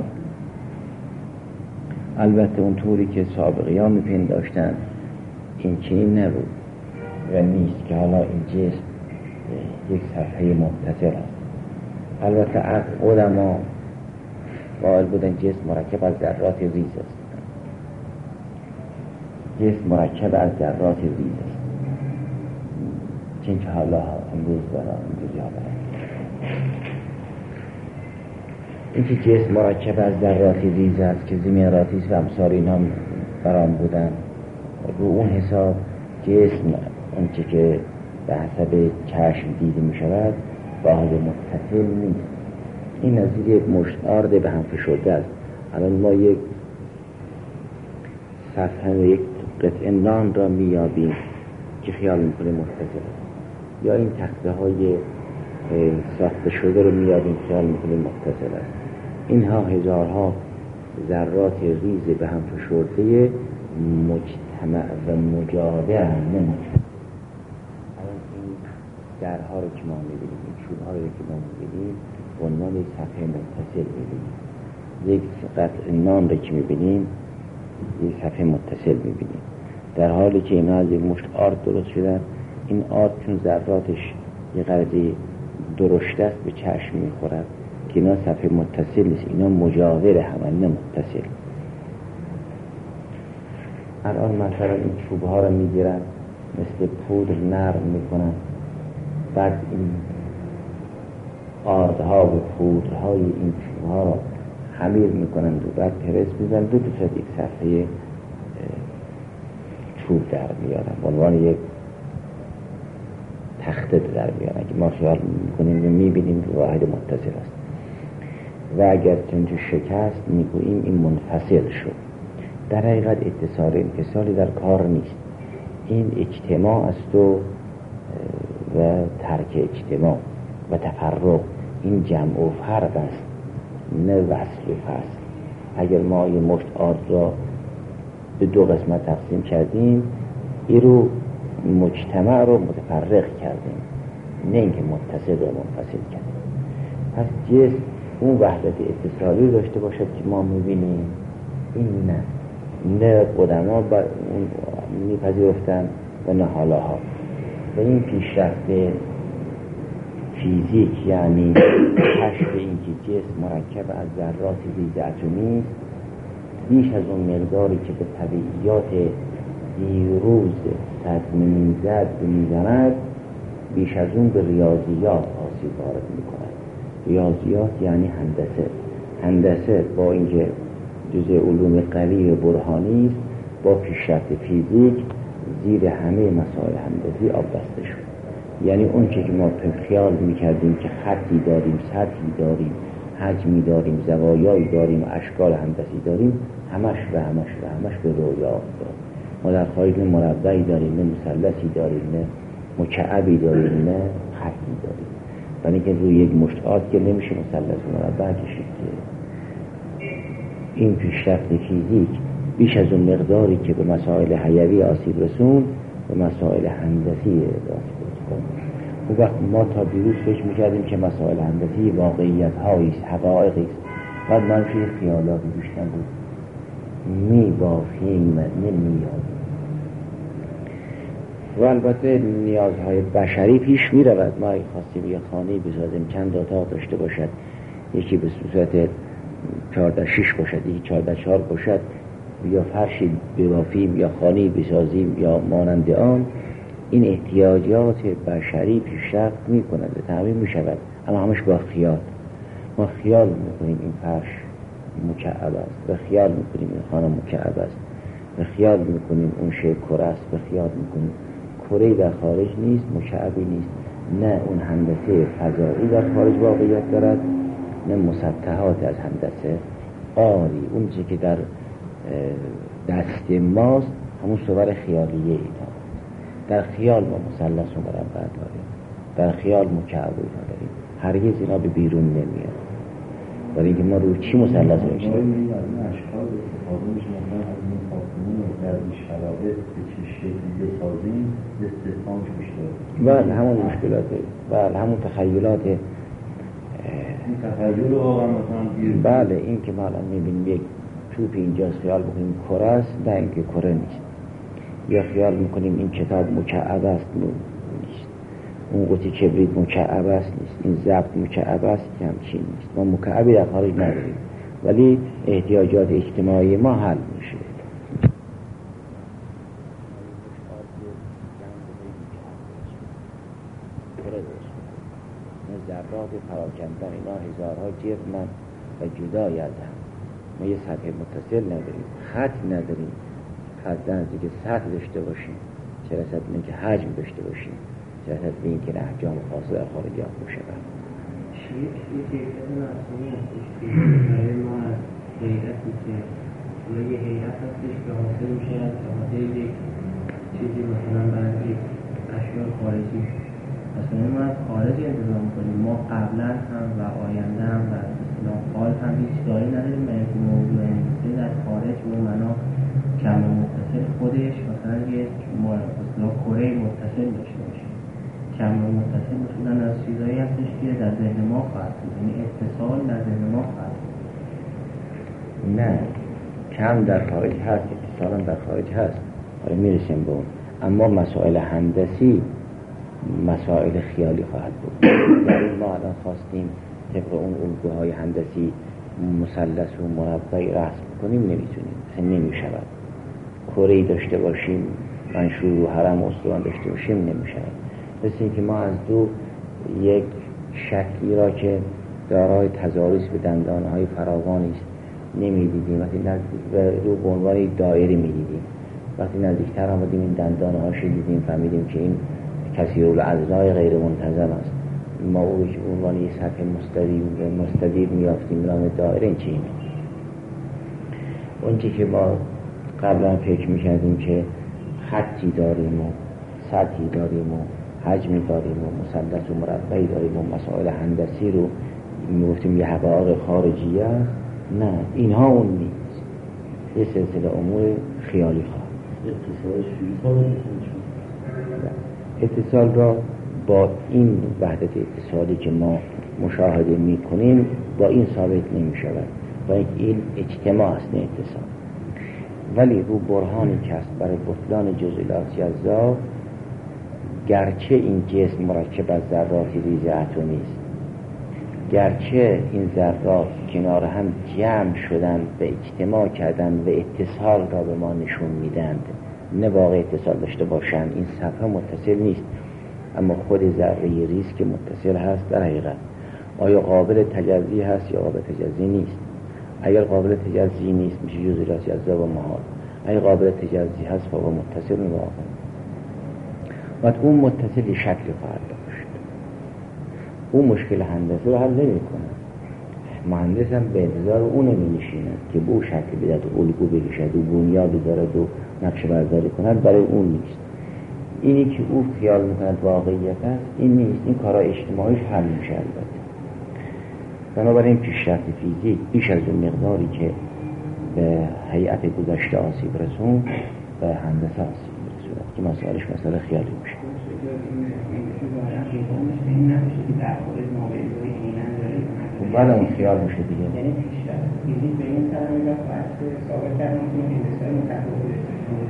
البته اون طوری که سابقیان میپنداشتن این چنین نبود و نیست که حالا این جسم یک صفحه متصل است. البته علما قائل بودن جسم مرکب از ذرات ریز است، جسم مرکب از ذرات ریز است، چون که حالا امروز برای امروزی ها برای این که جسم مرکب از ذرات ریز است که زمیناتیس و امثال این هم برام بودن، رو اون حساب جسم اون چه که به حسب چشم دیده می شود واحد متصل نیست. این نظیر یک مشت آرد به هم فشرده است. الان ما یک صفحه و یک قطعه نان را میابیم که خیال میکنه متصل است، یا این تخته های ساخته شده رو میابیم خیال میکنه متصل است. اینها هزارها ذرات ریز به هم فشرده مجتمع و مجاور هم نمید. الان این درها رو که ما میبینیم، این چوبها رو که ما میبینیم به عنوان یک صفحه متصل میبینیم. یک قطعه نان رو که میبینیم یک صفحه متصل میبینیم، در حالی که اینا از یک مشت آرد درست شدن. این آرد چون ذراتش یه قدری درشت است به چشم میخورد که اینا صفحه متصل نیست، اینا مجاور هم نه متصل. الان مثلا این چوب ها رو میگیرن مثل پودر نرم میکنن، بعد این آردها و پودرهای این چوب ها رو خمیر میکنن و بعد پرس میزنن، دو تا یک صفحه چوب در میارن، به عنوان یک تخته در میارن که ما خیال میکنیم و میبینیم که واحد متصل است و اگر چنین شکست میگوییم این منفصل شد. در حقیقت اتصال انفصالی در کار نیست، این اجتماع است و و ترک اجتماع و تفرق، این جمع و فرق است نه وصل و فصل. اگر ما یه مشت آرد را به دو قسمت تقسیم کردیم، این رو مجتمع رو متفرق کردیم، نه اینکه متصل و منفصل کردیم. پس جسم اون وحدت اتصالی داشته باشد که ما میبینیم، این نه نه قدما با اون میپذیرفتن و نه حالاها. و این پیشرفت فیزیک یعنی کشف اینکه جسم مرکب از ذرات ضد اتمی است، بیش از اون مقداری که به طبیعیات دیروز صدمه میزد و میزند، بیش از اون به ریاضیات آسیب وارد میکند. ریاضیات یعنی هندسه. هندسه با اینکه جزء علوم قوی و برهانی است، با پیشرفت فیزیک زیر همه مسائل هندسی آبسته شد. یعنی اون چه که ما خیال میکردیم که خطی داریم، سطحی داریم، حجمی داریم، زوایایی داریم و اشکال هندسی داریم، همش و همش و همش به رویا داریم. ما در خارج نه مربعی داریم، نه مثلثی داریم، نه مکعبی داریم، نه خطی داریم. یعنی که روی یک مشت آرد که نمیشه مثلث و مربع کشید. این پیشرفت فیزیک بیش از اون مقداری که به مسائل حیوی آسیب رسون، به مسائل هندسی آسیب رسون. اون وقت ما تا دیروز فکر میکردیم که مسائل هندسی واقعیت هایی است، حقایقی است، بعد ما توی خیالاتی بیشتر بود میبافیم نمیادیم. و البته نیازهای بشری پیش میرود. ما اگه خواستیم یه خانه بسازیم چند اتاق داشته باشد، یکی به صورت چهارده شیش باشد، یکی چهارده چهار باشد، یا فرشی ببافیم یا خانه بسازیم یا مانند آن، این احتیاجات بشری پیشرفت می کند و تأمین می شود، اما همش با خیال. ما خیال میکنیم این فرش مکعب است و خیال میکنیم این خانه مکعب است و خیال میکنیم اون شی کره است و خیال میکنیم کره در خارج نیست، مکعبی نیست. نه اون هندسه فضایی در خارج واقعیت دارد، نه مسطحات از هندسه آری. اون چیزی که در دست ماست همون صور خیالیه اینا. در خیال ما مثلث و مربع داریم، در خیال مکعب داریم، هرگز اینا به بیرون نمیاد. برای اینکه ما روی چی مسلط میشیم؟ اشکال استفاده میشه مثلا از این ساختمون رو در این شرایط به چه شکلی بسازیم، استثمارش بیشتره. بله همون مشکلات، بله همون تخیلات، این تخیل رو واقعا مثلا بیرون. بله این که ما الان میبینیم یک توپ اینجاست، خیال میکنیم کره است، نه اینکه کره نیست. یا خیال میکنیم این کتاب مکعب است، نیست. اون قوطی کبریت مکعب است، نیست. این ضبط مکعب است، که همچین نیست. ما مکعبی در خارج نداریم، ولی احتیاجات اجتماعی ما حل میشه. ذرات پراکنده اینا هزارها جرمن و جدای از هم. ما یه سطح متصل نداریم، خط نداریم، از نزدیک که سطح داشته باشیم، چه رسد به اینکه حجم داشته باشیم، چه رسد به اینکه احجام خاصه در خارجیات باشد. یک یه کیفیت معصومی هستش که برای ما از حیرتی که حالا یه حیرت هستش که حاصل میشه از خاطر یک چیزی مثلا برای یک اشیاء خارجی. مثلا ما از خارج انتظام کنیم، ما قبلا هم و آینده هم و مثلا حال هم هیچ داری نداریم. من که موضوع انگلیسی در خارج مومنا کم متصل خودش مثلا یک مثلا کره متصل داشته باشه. کم متصل مثلا از چیزایی هستش که در ذهن ما خواهد بود، یعنی اتصال در ذهن ما خواهد بود. نه کم در خارج هست، اتصال در خارج هست، آره میرسیم به اون. اما مسائل هندسی مسائل خیالی خواهد بود. یعنی ما الان خواستیم طبق اون الگوهای هندسی مثلث و مربعی رسم کنیم، نمیتونیم، نمیشود. کره‌ای داشته باشیم، منشور و هرم و استوان داشته باشیم نمیشه. مثل اینکه ما از دو یک شکلی را که دارای تضاریس به دندانهای فراوانی است نمیدیدیم، وقتی نزدیک به رو به عنوان دایره میدیدیم. وقتی نزدیکتر آمدیم این دندانهاش دیدیم فهمیدیم که این کثیرالاضلاع غیر منتظم است. ما او به عنوان یک سطح مستدیر مستدیر میافتیم به نام دایره. این چیه؟ اون چی که ما قبلا فکر میکردیم که خطی داریم و سطحی داریم و حجمی داریم و مثلث و مربعی داریم و مسائل هندسی رو میگفتیم یه حقایق خارجی است. نه، اینها اون نیست. یه سلسله امور خیالی خواه. اتصال را با این وحدت اتصالی که ما مشاهده میکنیم با این ثابت نمیشود، با این اجتماع است نه اتصال. ولی رو برهانی که است برای بطلان جزئیات اجزا، گرچه این جسم مرکب از ذرات ریز اتمی است، گرچه این ذرات کنار هم جمع شدن و اجتماع کردن و اتصال را به ما نشون میدند، نه واقع اتصال داشته باشند، این صفحه متصل نیست، اما خود ذره ریز که متصل هست در حقیقت آیا قابل تجزی هست یا قابل تجزی نیست؟ اگر قابل تجزی نیست میشه جزئیات اجزا و محال، اگر قابل تجزی هست فهو متصل واقع. وقت اون متصل شکل خواهد داشت، اون مشکل هندسی رو حل نمی کنه. مهندس هم به انتظار اون نمی نشیند که به شکل بدهد و الگو بکشد و بنیاد بذارد و نقشه برداری کند، برای اون نیست. اینی که او خیال میکند واقعیت است این نیست. این کارا اجتماعیش حل میشه البته. بنابراین پیشرفت فیزیک بیش از اون مقداری که به هیئت گذشته آسیب رسون به هندسه آسیب رسوند که مسائلش مسئله خیالی میشه. و بعد اون خیال میشه دیگه. یعنی پیشرفت فیزیک به این طرح میاد واسه ثابت کردن که هندسه متفاوت است.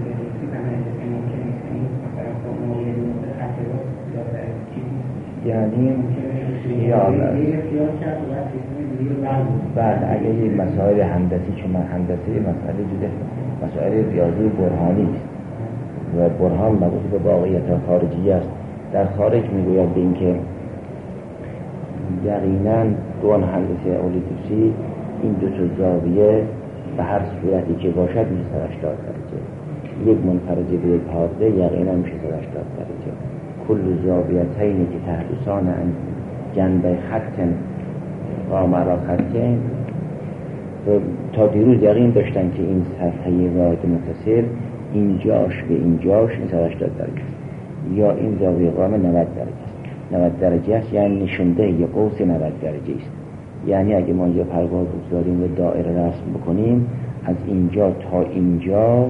یعنی خیال است. بعد اگه این مسائل هندسی، چون من هندسی مسئله جده مسائل ریاضی برهانی است و برهان مربوط به واقعیت خارجی است. در خارج میگوید به این که یقینا دون هندسی اولیتوسی این دو تا زاویه به هر صورتی که باشد میشه صد و هشتاد درجه. یک منفرجه به یک حاضر یقینا میشه صد و هشتاد درجه. کل زاویتینی که تحدثان عن جنبه خط قامرا خطین تا دیروز یقین داشتن که این صفحه واحد متصل اینجاش به اینجاش این صد و هشتاد درجه یا این زاویه قام نود درجه است. نود درجه است یعنی نشونده یه قوس نود درجه است. یعنی اگه ما یه پرواز بگذاریم و دایره رسم بکنیم از اینجا تا اینجا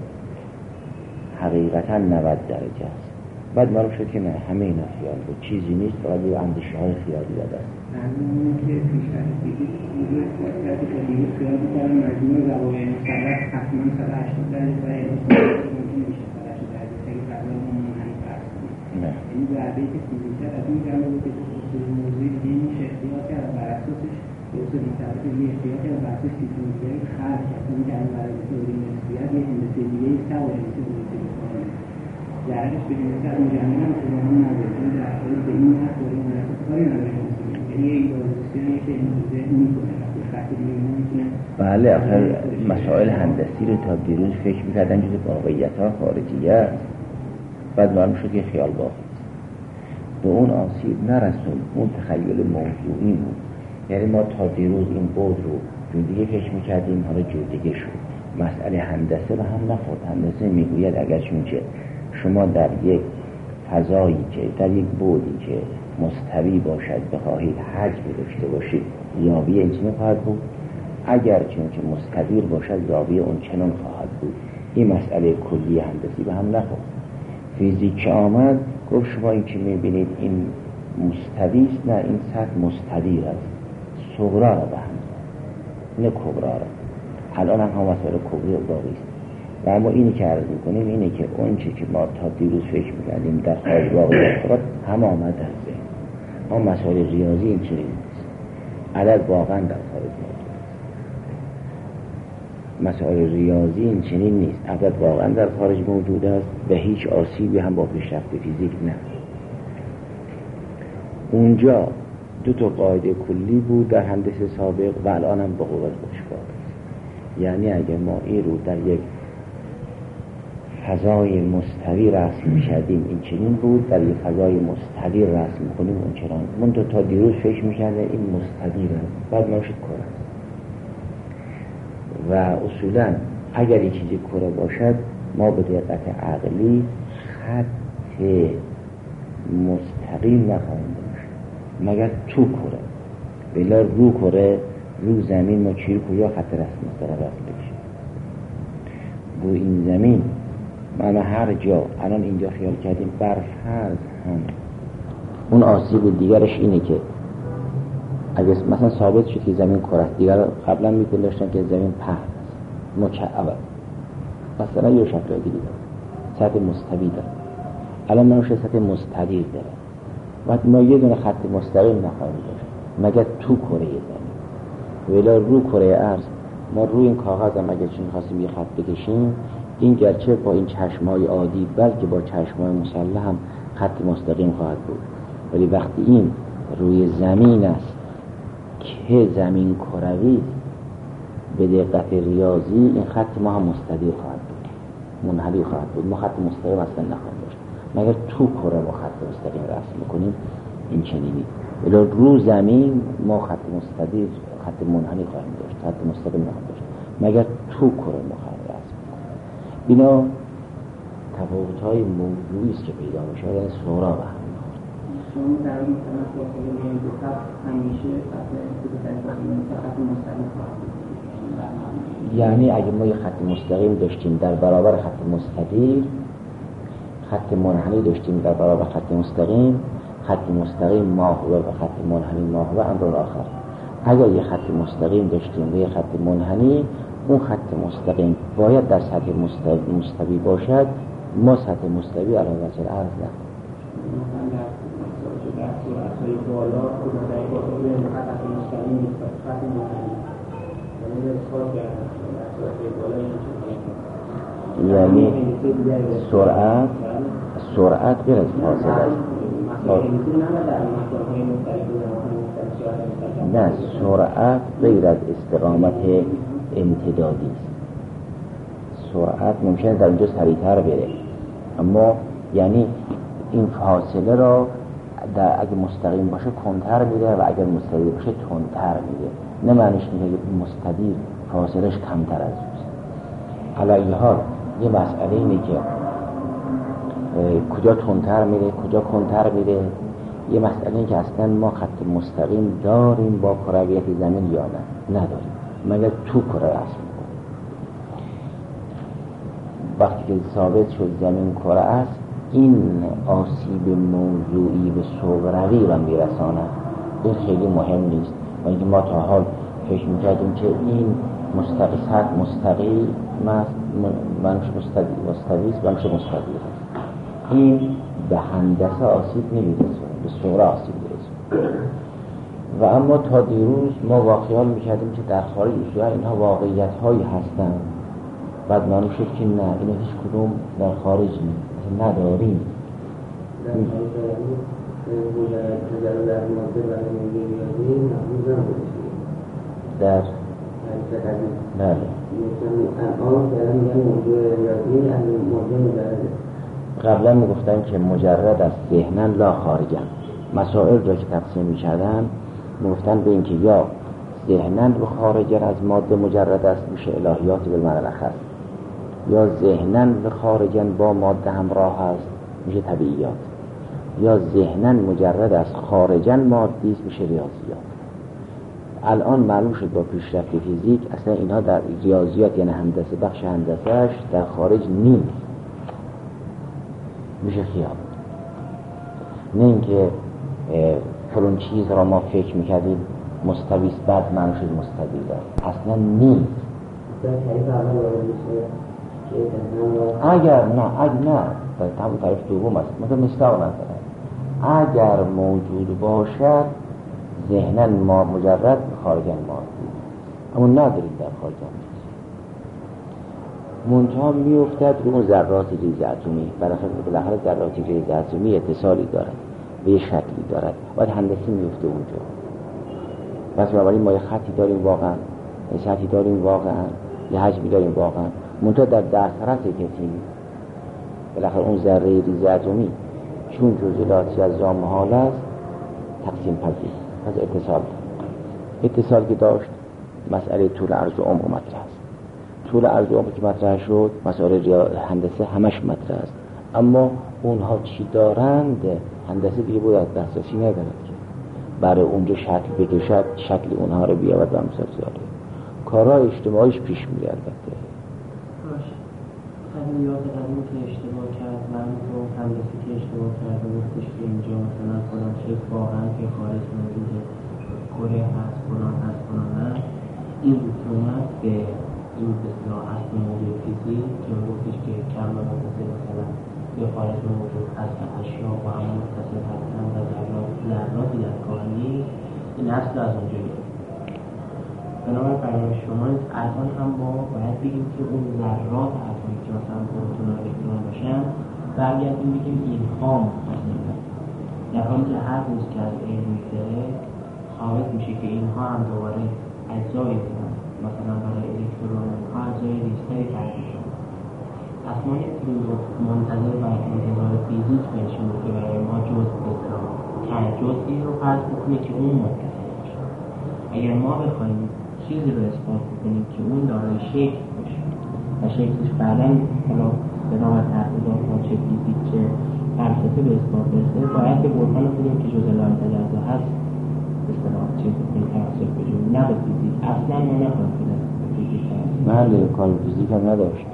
حقیقتا نود درجه است. بعد معلوم شد که نه، همه اینا خیال بود، چیزی نیست، فقط یه اندیشه های خیالی داده است. معلومه که پیشرفت فیزیک موضوع اثبات که دیگه خیال می‌کنم مجموع زوایای مثلث حتما صد و هشتاد درجه برای ممکن میشه صد و هشتاد درجه خیلی فضا منحنی فرض کنیم. این ضربه‌ای که فیزیک‌ها از این جنبه بود که اصول موضوعی دیگه میشه اختیار کرد بر اساسش اصول متعارف دیگه اختیار کرد بر اساس فیزیکی خلق کرد این که برای تئوری نسبیت یه هندسه دیگه است و هندسه دیگه درش بدیم که از مجموعه هم تمام نظرین در حال به این حد داریم مناسب کاری نداریم. یعنی این ایدئالیستی که این ذهن میکنه وقتی خط دیگه نمیتونه. بله، آخر مسائل هندسی رو تا دیروز فکر میکردن جز واقعیت‌ها خارجیه است. بعد معلوم شد که خیال باقی است. به اون آسیب نرسون، اون تخیل موضوعی بود. یعنی ما تا دیروز این بود رو جور دیگه فکر میکردیم، حالا جور دیگه شد. مسئله هندسه به هم نخورد. هندسه میگوید اگر چون که شما در یک فضایی که در یک بودی که مستوی باشد بخواهید حجم داشته باشید زاویه این چنین خواهد بود، اگر چون که مستدیر باشد زاویه اون چنان خواهد بود. این مسئله کلی هندسی به هم نخورد. فیزیک که آمد گفت شما این که میبینید این مستوی است، نه این سطح مستدیر است، صغرا را به هم نه کبرا را. الان هم هم مسئله کبری و باقی است. و اما اینی که عرض میکنیم اینه که اون چی که ما تا دیروز فکر میکردیم در خارج واقعیت خود هم آمد در ذهن. ما مسائل ریاضی این چنین نیست. عدد واقعا در خارج موجود است. مسائل ریاضی این چنین نیست. عدد واقعا در خارج موجود است و هیچ آسیبی هم با پیشرفت فیزیک نه. اونجا دو تا قاعده کلی بود در هندسه سابق و الان هم با قوت خودش باز است. یعنی اگر ما این رو در یک فضای مستوی رسم می‌کردیم این چنین بود، در یک فضای مستوی رسم می‌کنیم اون چنان. من تو تا دیروز فکر می‌کردم این مستوی است، بعد ما شد کره و اصولا اگر این چیزی کره باشد ما به دقت عقلی خط مستقیم نخواهیم داشت مگر تو کره. بلا رو کره رو زمین ما چیر کجا خط رسم مستقیم رسم بکشیم رو این زمین. ما هر جا الان اینجا خیال کردیم برفرض هم اون آسیب دیگرش اینه که اگه مثلا ثابت شد که زمین کره است، دیگر قبلا میگن داشتن که زمین پهن است مکعب، مثلا یه شکل دیگه سطح مستوی داره، الان منوش سطح مستدیر داره و ما یه دونه خط مستقیم نخواهیم داشت مگر تو کره زمین. ولی رو کره ارض ما روی این کاغذ هم اگر چون خواستیم یه خط بکشیم این گرچه با این چشمای عادی بلکه با چشمای مسلح هم خط مستقیم خواهد بود، ولی وقتی این روی زمین است که زمین کروی به دقت ریاضی این خط ما هم مستدیر خواهد بود، منحنی خواهد بود، ما خط مستقیم اصلا نخواهیم داشت مگر تو کره ما خط مستقیم رسم میکنیم این چنینی. ولی رو زمین ما خط مستدیر خط منحنی خواهیم داشت، خط مستقیم نخواهیم داشت مگر تو کره ما خط رسم میکنیم. اینا تفاوت‌های موضوعی است که پیدا میشه یعنی سورا به هم می‌خوره. شما در این مثلا فاصله بین دو خط همیشه خط خط مستقیم خواهد بود. یعنی اگه ما یه خط مستقیم داشتیم در برابر خط مستدیر، خط منحنی داشتیم در برابر خط مستقیم، خط مستقیم ماهوه و خط منحنی ماهوه امر آخر. اگر یه خط مستقیم داشتیم و یه خط منحنی، اون خط مستقیم باید در سطح مستوی باشد، ما سطح مستوی علی وجه الارض نه. مثلا در سرعت‌های بالا در این خط مستقیم نیست، خط منحنی یعنی اثبات کردن در سرعت‌های بالا یعنی سرعت سرعت غیر از فاصله است. نه، سرعت غیر از استقامت امتدادی است. سرعت ممکنه در اینجا سریعتر بره، اما یعنی این فاصله را در اگه مستقیم باشه کنتر میره و اگر مستدیر باشه تندتر میره. نه معنیش اینه که مستدیر فاصلهش کمتر از اوست. علی حال یه مسئله اینه که کجا تندتر میره کجا کنتر میره. یه مسئله اینه که اصلا ما خط مستقیم داریم با کرویت زمین یا نه نداریم مگر تو کره رسم میکنیم. وقتی که ثابت شد زمین کره است این آسیب موضوعی به صغروی را میرساند. این خیلی مهم نیست و اینکه ما تا حال فکر میکردیم که این مستقیم سطح مستقیم است منش مستوی است منش مستدیر است. این به هندسه آسیب نمیرسونه، به صغرا آسیب میرسونه. و اما تا دیروز ما واقعیان میکردیم که در خارج اصولا اینها واقعیت هایی هستند. بعد معلوم شد که نه، اینا هیچ کدوم در خارج نیست، نداریم. در بله قبلا میگفتن که مجرد از ذهنن لا خارجن. مسائل را که تقسیم میکردن میگفتن به اینکه یا ذهنن و خارجن از ماده مجرد است میشه الهیات بالمعنی الاخص، یا ذهنن و خارجن با ماده همراه است میشه طبیعیات، یا ذهنن مجرد از خارجن مادی است میشه ریاضیات. الان معلوم شد با پیشرفت فیزیک اصلا اینها در ریاضیات یعنی هندسه بخش هندسهش در خارج نیست، میشه خیال. نه اینکه فلان چیز را ما فکر میکردیم مستوی است بعد معلوم شد مستوی است، اصلا نیست. اگر نه اگر نه در همون طرف دوم است مثلا مثال نظره اگر موجود باشد ذهنن ما مجرد خارجن مادی، اما نداریم در خارجن منتها میافتد رو اون ذرات ریز اتمی. بالاخره ذرات ریز اتمی اتصالی دارد و یه شکلی دارد، باید هندسی میفته اونجا. پس بنابراین ما یه خطی داریم واقعا، یه سطحی داریم واقعا، یه حجمی داریم واقعا، منتها در دسترس کسی بالاخره اون ذره ریز اتمی چون جزئیاتی از جا محال است تقسیم پذیر. پس اتصال اتصال که داشت مسئله طول عرض و عمق مطرح است. طول عرض و عمق که مطرح شد مسئله هندسه همش مطرح است، اما اونها چی دارند هندسه دیگه بود از دسترسی ندارد که برای اونجا شکل بکشد، شکل اونها رو بیاورد و امثال زاره. کارهای اجتماعیش پیش میره. البته باشه خیلیات قدیم که اشتباه کرد و همینطور هندسی که اشتباه کرد و گفتش که اینجا مثلا کنم شکل واقعا که خارج موجوده، کره هست کنان هست کنان هست، این بود که اومد به این بسیار اصل موجود فیزیک که گفتش که کم و متصل مثلا به خارج موجود هست و اشیا با هم متصل هستن و ذراتی در کار نیست. این اصل از اونجا گرفت. بنابراین برای شما الان هم ما باید بگیم که اون ذرات اتمی که مثلا پروتون و الکترون باشن برگردیم بگیم اینها متصل، در حالی که هر روز که از این میگذره ثابت میشه که اینها هم دوباره اجزای دارن. مثلا برای الکترون ها اجزای ریزتری ترکیب شدن. پس ما نمیتونیم منتظر بر انتظار فیزیک بنشیم که برای ما جزء بسیار که جزئی رو فرض بکنه که اون متصل باشه. اگر ما بخوایم چیزی رو اثبات بکنیم که اون دارای شکل باشه و شکلش بعداً حالا به نام تحقیقات ما چه فیزیک چه فلسفه به اثبات برسه، باید به برهان کنیم که جزء لایحه‌الجزا هست. اصطلاح چیز بکنیم توسط بجون نه به فیزیک. اصلا ما نخواهیم کنیم به فیزیک توسط. من دیگه کار فیزیک هم نداشت.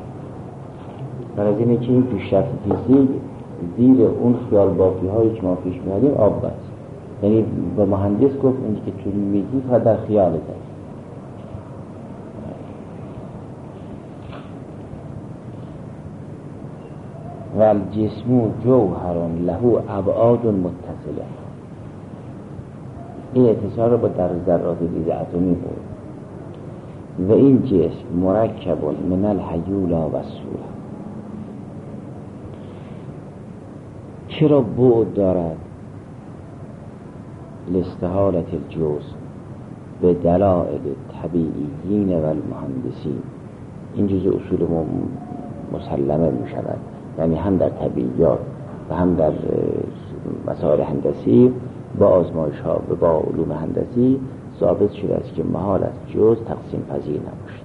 برای اینه که این پیشرفت فیزیک زیر اون خیال بافی هایی که ما پیش میادیم آب بست. یعنی با مهندس گفت اونی که تو میگی فقط در خیالت هست. و الجسم جوهر له ابعاد متصله. این اتصال رو با در ذرات ریز اتمی بود. و این جسم مرکب من الحیولا و الصوره. چرا بعد دارد؟ لاستحالة الجزء به دلائل طبیعیین و المهندسین. این جزء اصول مسلمه می شود، یعنی هم در طبیعیات و هم در مسائل هندسی با آزمایش ها و با علوم هندسی ثابت شده است که محال است جزء تقسیم پذیر نباشد،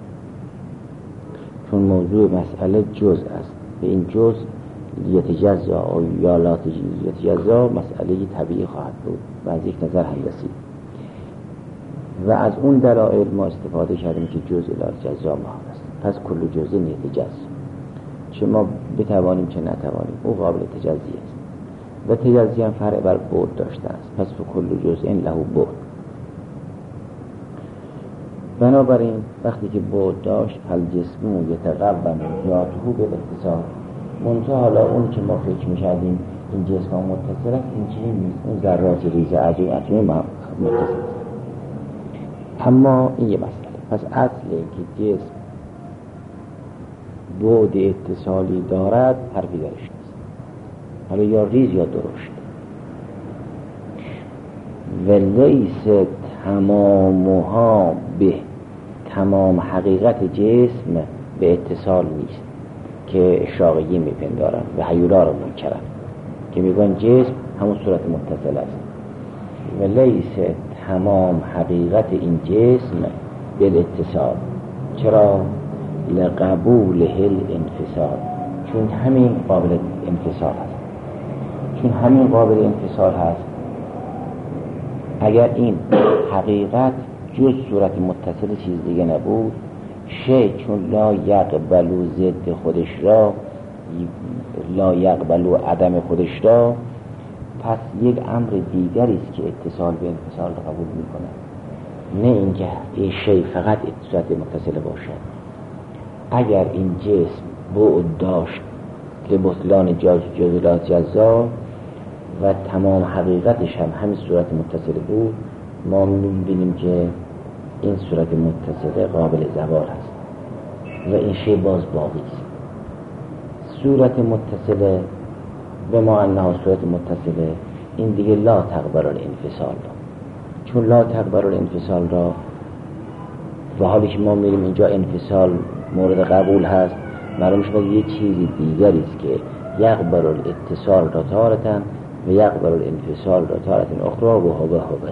چون موضوع مسئله جزء است. به این جزء یتجزا یا لا یتجزا مسئله طبیعی خواهد بود و از یک نظر هندسی. و از اون دلایل ما استفاده کردیم که جزء لا یتجزا محال است. پس کل جزء یتجزا، چه ما بتوانیم چه نتوانیم، او قابل تجزیه است و تجزیه هم فرع بر بعد داشته است. پس به کل جزء له بعد. بنابراین وقتی که بعد داشت فالجسم یتقوم ذاته بالاتصال. منتها حالا اون که ما فکر می‌کردیم این جسم ها متصل است، این چیزی نیست. اون ذرات ریز اتمی متصل است. اما این یه مسئله. پس اصل که جسم بعد اتصالی دارد حرفی درش نیست، حالا یا ریز یا درشت. ولیس تمامها به تمام حقیقت جسم به اتصال نیست که اشراقیی میپندارن و هیولا رو منکرن که میگن جسم همون صورت متصل است. ولیس تمام حقیقت این جسم به اتصال. چرا؟ لقبول هل انفصال. چون همین قابل انفصال هست. چون همین قابل انفصال هست. اگر این حقیقت جز صورت متصل چیز دیگه نبود، شی چون لا یقبلو ضد خودش را، لا یقبلو عدم خودش را، پس یک امر دیگری است که اتصال به انفصال را قبول میکنه، نه اینکه این شی فقط صورت متصل باشد. اگر این جسم بعد داشت که بطلان جزئیات جزا و تمام حقیقتش هم همین صورت متصل بود، ما می‌بینیم که این صورت متصل قابل زوال است. و این شی باز باقی است. صورت متصله به ما انها صورت متصله، این دیگه لا تقبل الانفصال را، چون لا تقبل الانفصال را و حالی که ما میریم اینجا انفصال مورد قبول هست، معلوم شد یه چیزی دیگری است که یقبل الاتصال را تارتن و یقبل الانفصال را تارتن اخرى و هبه هبه.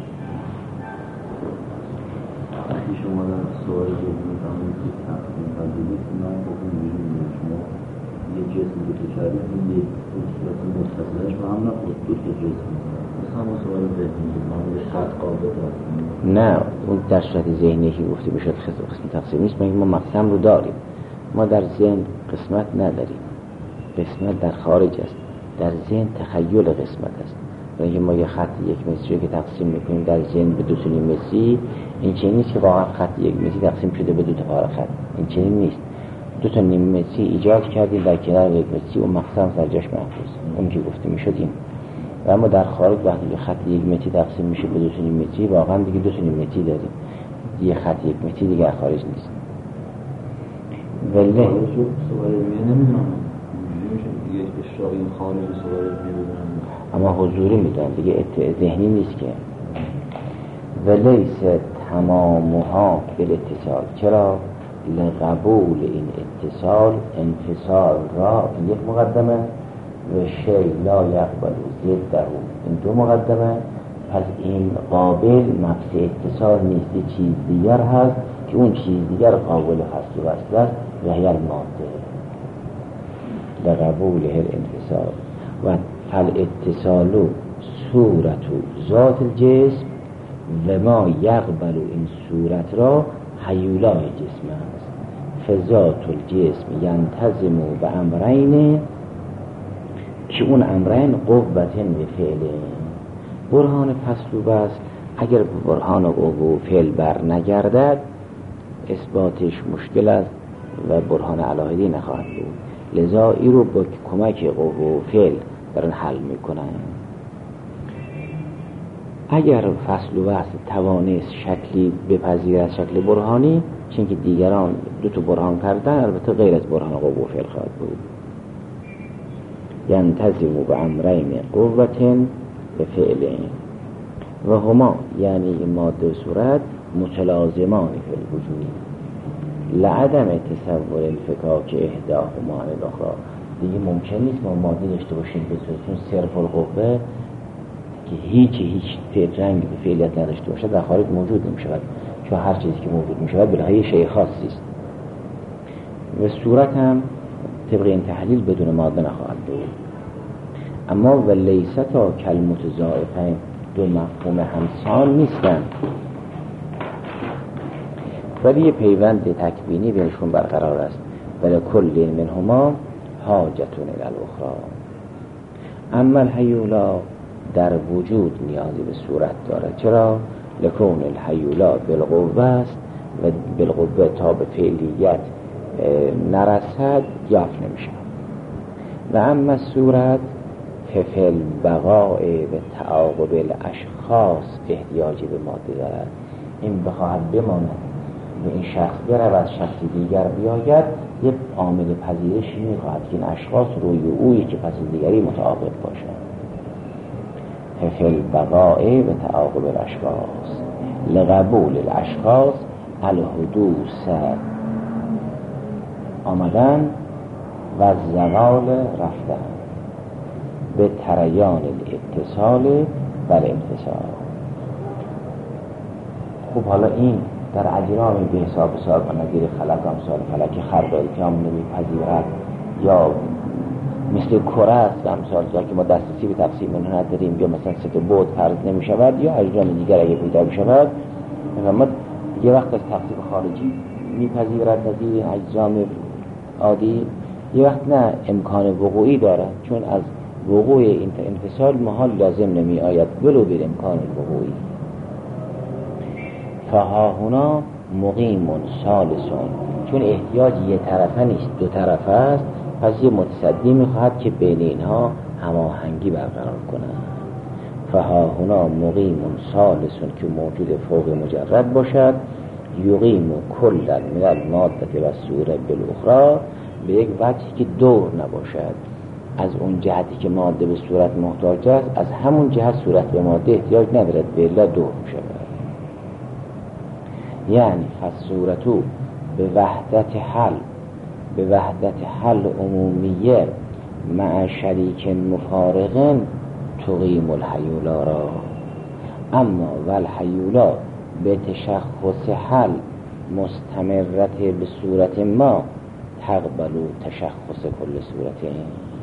وقتی شما در سوال دومی فرمودید که تقسیم پذیری من گفتم می‌بینید شما یه جسم دو تا کردید این یک صورت متصلش با هم نخود دو تا جسم مثلا همون سوال ذهنی که ما به خط قابل داریم. نه اون در صورت ذهنی که گفته بشد قسم تقسیم نیست، ما مقسم رو داریم، ما در ذهن قسمت نداریم، قسمت در خارج است، در ذهن تخیل قسمت است. و اینکه ما یه خط یک متری که تقسیم میکنیم در ذهن به دو تا نیم متری، این چنین نیست که واقعا خط یک متری تقسیم شده به دو تا پاره خط، این چنین نیست. دو تا نیم متری ایجاد کردیم در کنار یک متری و مقسم در جاش محفوظ، اون که گفته میشد این. و اما در خارج وقتی که خط یک متری تقسیم میشه به دو تا نیم متری، واقعا دیگه دو تا نیم متری داریم، یه خط یک متری دیگه خارج نیست. ولی سوال علمیه نمیدونم دیگه اشراقی خارج سوال علمیه بدونم، اما حضوری میدونم دیگه ذهنی نیست که. ولیس تمامها بالاتصال، چرا؟ لقبول این اتصال انفصال را یک مقدمه و شی لا یقبل ضده این دو مقدمه. پس این قابل نفس اتصال نیست، یه چیز دیگر هست که اون چیز دیگر قابل فصل و وصل است و هی الماده لقبول هر انفصال و فالاتصال صورت ذات الجسم و ما یقبل این صورت را حیولای جسم است. فذات الجسم ینتظم به امرین که اون امرین قوتن و فعله. برهان فصل و بس اگر برهان قوه و فعل بر نگردد اثباتش مشکل است و برهان علاهدی نخواهد بود، لذا ای رو با کمک قوه و فعل برن حل میکنن. اگر فصل و بس توانست شکلی بپذیرد شکل برهانی، چون که دیگران دو تا برهان کردن، البته غیر از برهان قوه و فعل خواهد بود. ینتظم به امرین قوتن به فعلین و هما یعنی ماده و صورت متلازمان فی الوجود لعدم تصور الفکاک احداهما عن الاخری. دیگه ممکن نیست ما ماده داشته باشیم به چون صرف القوه که هیچ هیچ فعل رنگ به فعلیت نداشته باشه در خارج موجود نمی شود، چون هر چیزی که موجود می شود بلای شیء خاصی است. و صورت هم طبق این تحلیل بدون ماده نخواهد بود. اما و لیستا کالمتضاعفین دو مفهوم همسان نیستند، ولی یه پیوند تکوینی بینشون برقرار است. ولی کل منهما حاجتون الی الاخری. اما الحیولا در وجود نیازی به صورت داره، چرا؟ لکون الحیولا بالقوه است و بالقوه تا به فعلیت نرسد یافت نمیشه. و اما صورت ففل بقاء و تعاقب الاشخاص احتیاجی به ماده دارد. این بخواهد بماند و این شخص برود شخصی دیگر بیاید، یک عامل پذیرشی میخواهد که این اشخاص روی اویی که پس دیگری متعاقب باشد. ففل بقاء و تعاقب الاشخاص لقبول الاشخاص الحدوث آمدن و زوال رفتن به تریان الاتصال و الانفصال. خب حالا این در اجرامی به حساب سال و نظیر خلق امثال فلک خرق التیام نمیپذیرد یا مثل کره است و امثال جا که ما دسترسی به تقسیم اونها نداریم، یا مثلا سه بعد فرض نمی شود یا اجرام دیگر اگه پیدا بشود ما یه وقت از تقسیم خارجی میپذیرد نظیر اجرام عادی، یه وقت نه امکان وقوعی دارد، چون از وقوع این انفصال محال لازم نمی آید ولو بر امکان وقوعی. فها هنا مقیم ثالثون، چون احتیاج یه طرفه نیست دو طرفه است، پس یه متصدی میخواهد که بین اینها هماهنگی برقرار کنند. فها هنا مقیم ثالثون که موجود فوق مجرد باشد یقیم کلا من الماده و صوره بالاخرى، به یک وجهی که دور نباشد. از اون جهتی که ماده به صورت محتاج است، از همون جهت صورت به ماده احتیاج ندارد، به الا دور میشود. یعنی فالصورتو به وحدت حل، به وحدت حل عمومیه مع شریک مفارق تقیم الحیولا را، اما والحیولا به تشخص حل مستمرت به صورت ما تقبل تشخص کل صورت.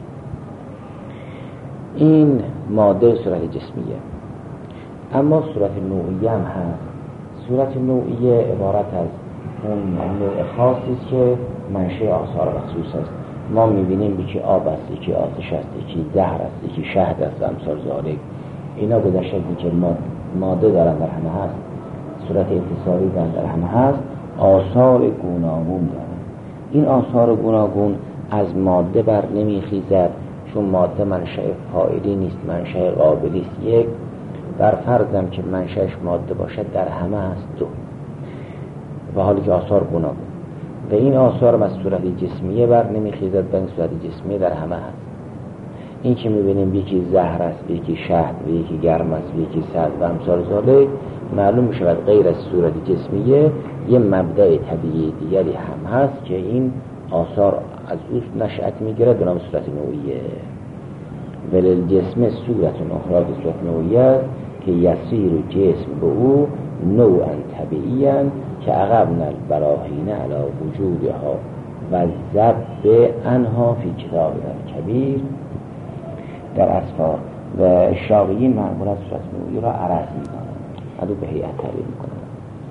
این ماده صورت جسمیه. اما صورت نوعیه هم هست. صورت نوعیه عبارت از اون نوع خاصی است که منشأ آثار مخصوص است. ما میبینیم یکی آب است، یکی آتش است، یکی زهر است، یکی شهد است و امثال ذالک. اینا گذشته که ماده دارن در همه هست، صورت اتصالی دارن در همه هست، آثار گوناگون دارن. این آثار گوناگون از ماده بر نمیخیزد، چون ماده منشأ فاعلی نیست، منشأ قابلی است. یک بر فرضم که منشأش ماده باشد در همه هست. دو و حالی که آثار گوناگون و این آثار از صورت جسمیه بر نمیخیزد، به این صورت جسمیه در همه هست. این که میبینیم یکی زهر است، یکی شهد و یکی گرم است، یکی سرد و امثال ذالک، معلوم میشود غیر از صورت جسمیه یه مبدأ طبیعی دیگری هم هست که این آثار از او نشأت میگیرد به نام صورت نوعیه. ولل جسم صورت اخرى به صورت نوعیه که یسیر جسم به او نوعا طبیعیاً که عقبنا البراهین علی وجودها و ذب انها فی کتاب کبیر در اسفار. و اشراقیین معمولا صورت نوعی را عرض میکنند، ادو به هیئت تعبیر میکنند.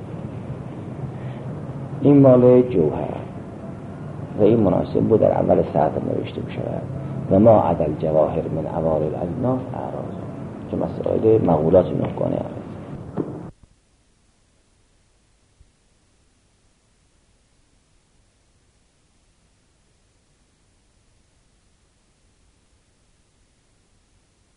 این مال جوهر و این مناسب بود در اول ساعت نوشته بشود. و ما عدل جواهر من عوارض الاجناس اعراض، که مسائل مقولات نوگانه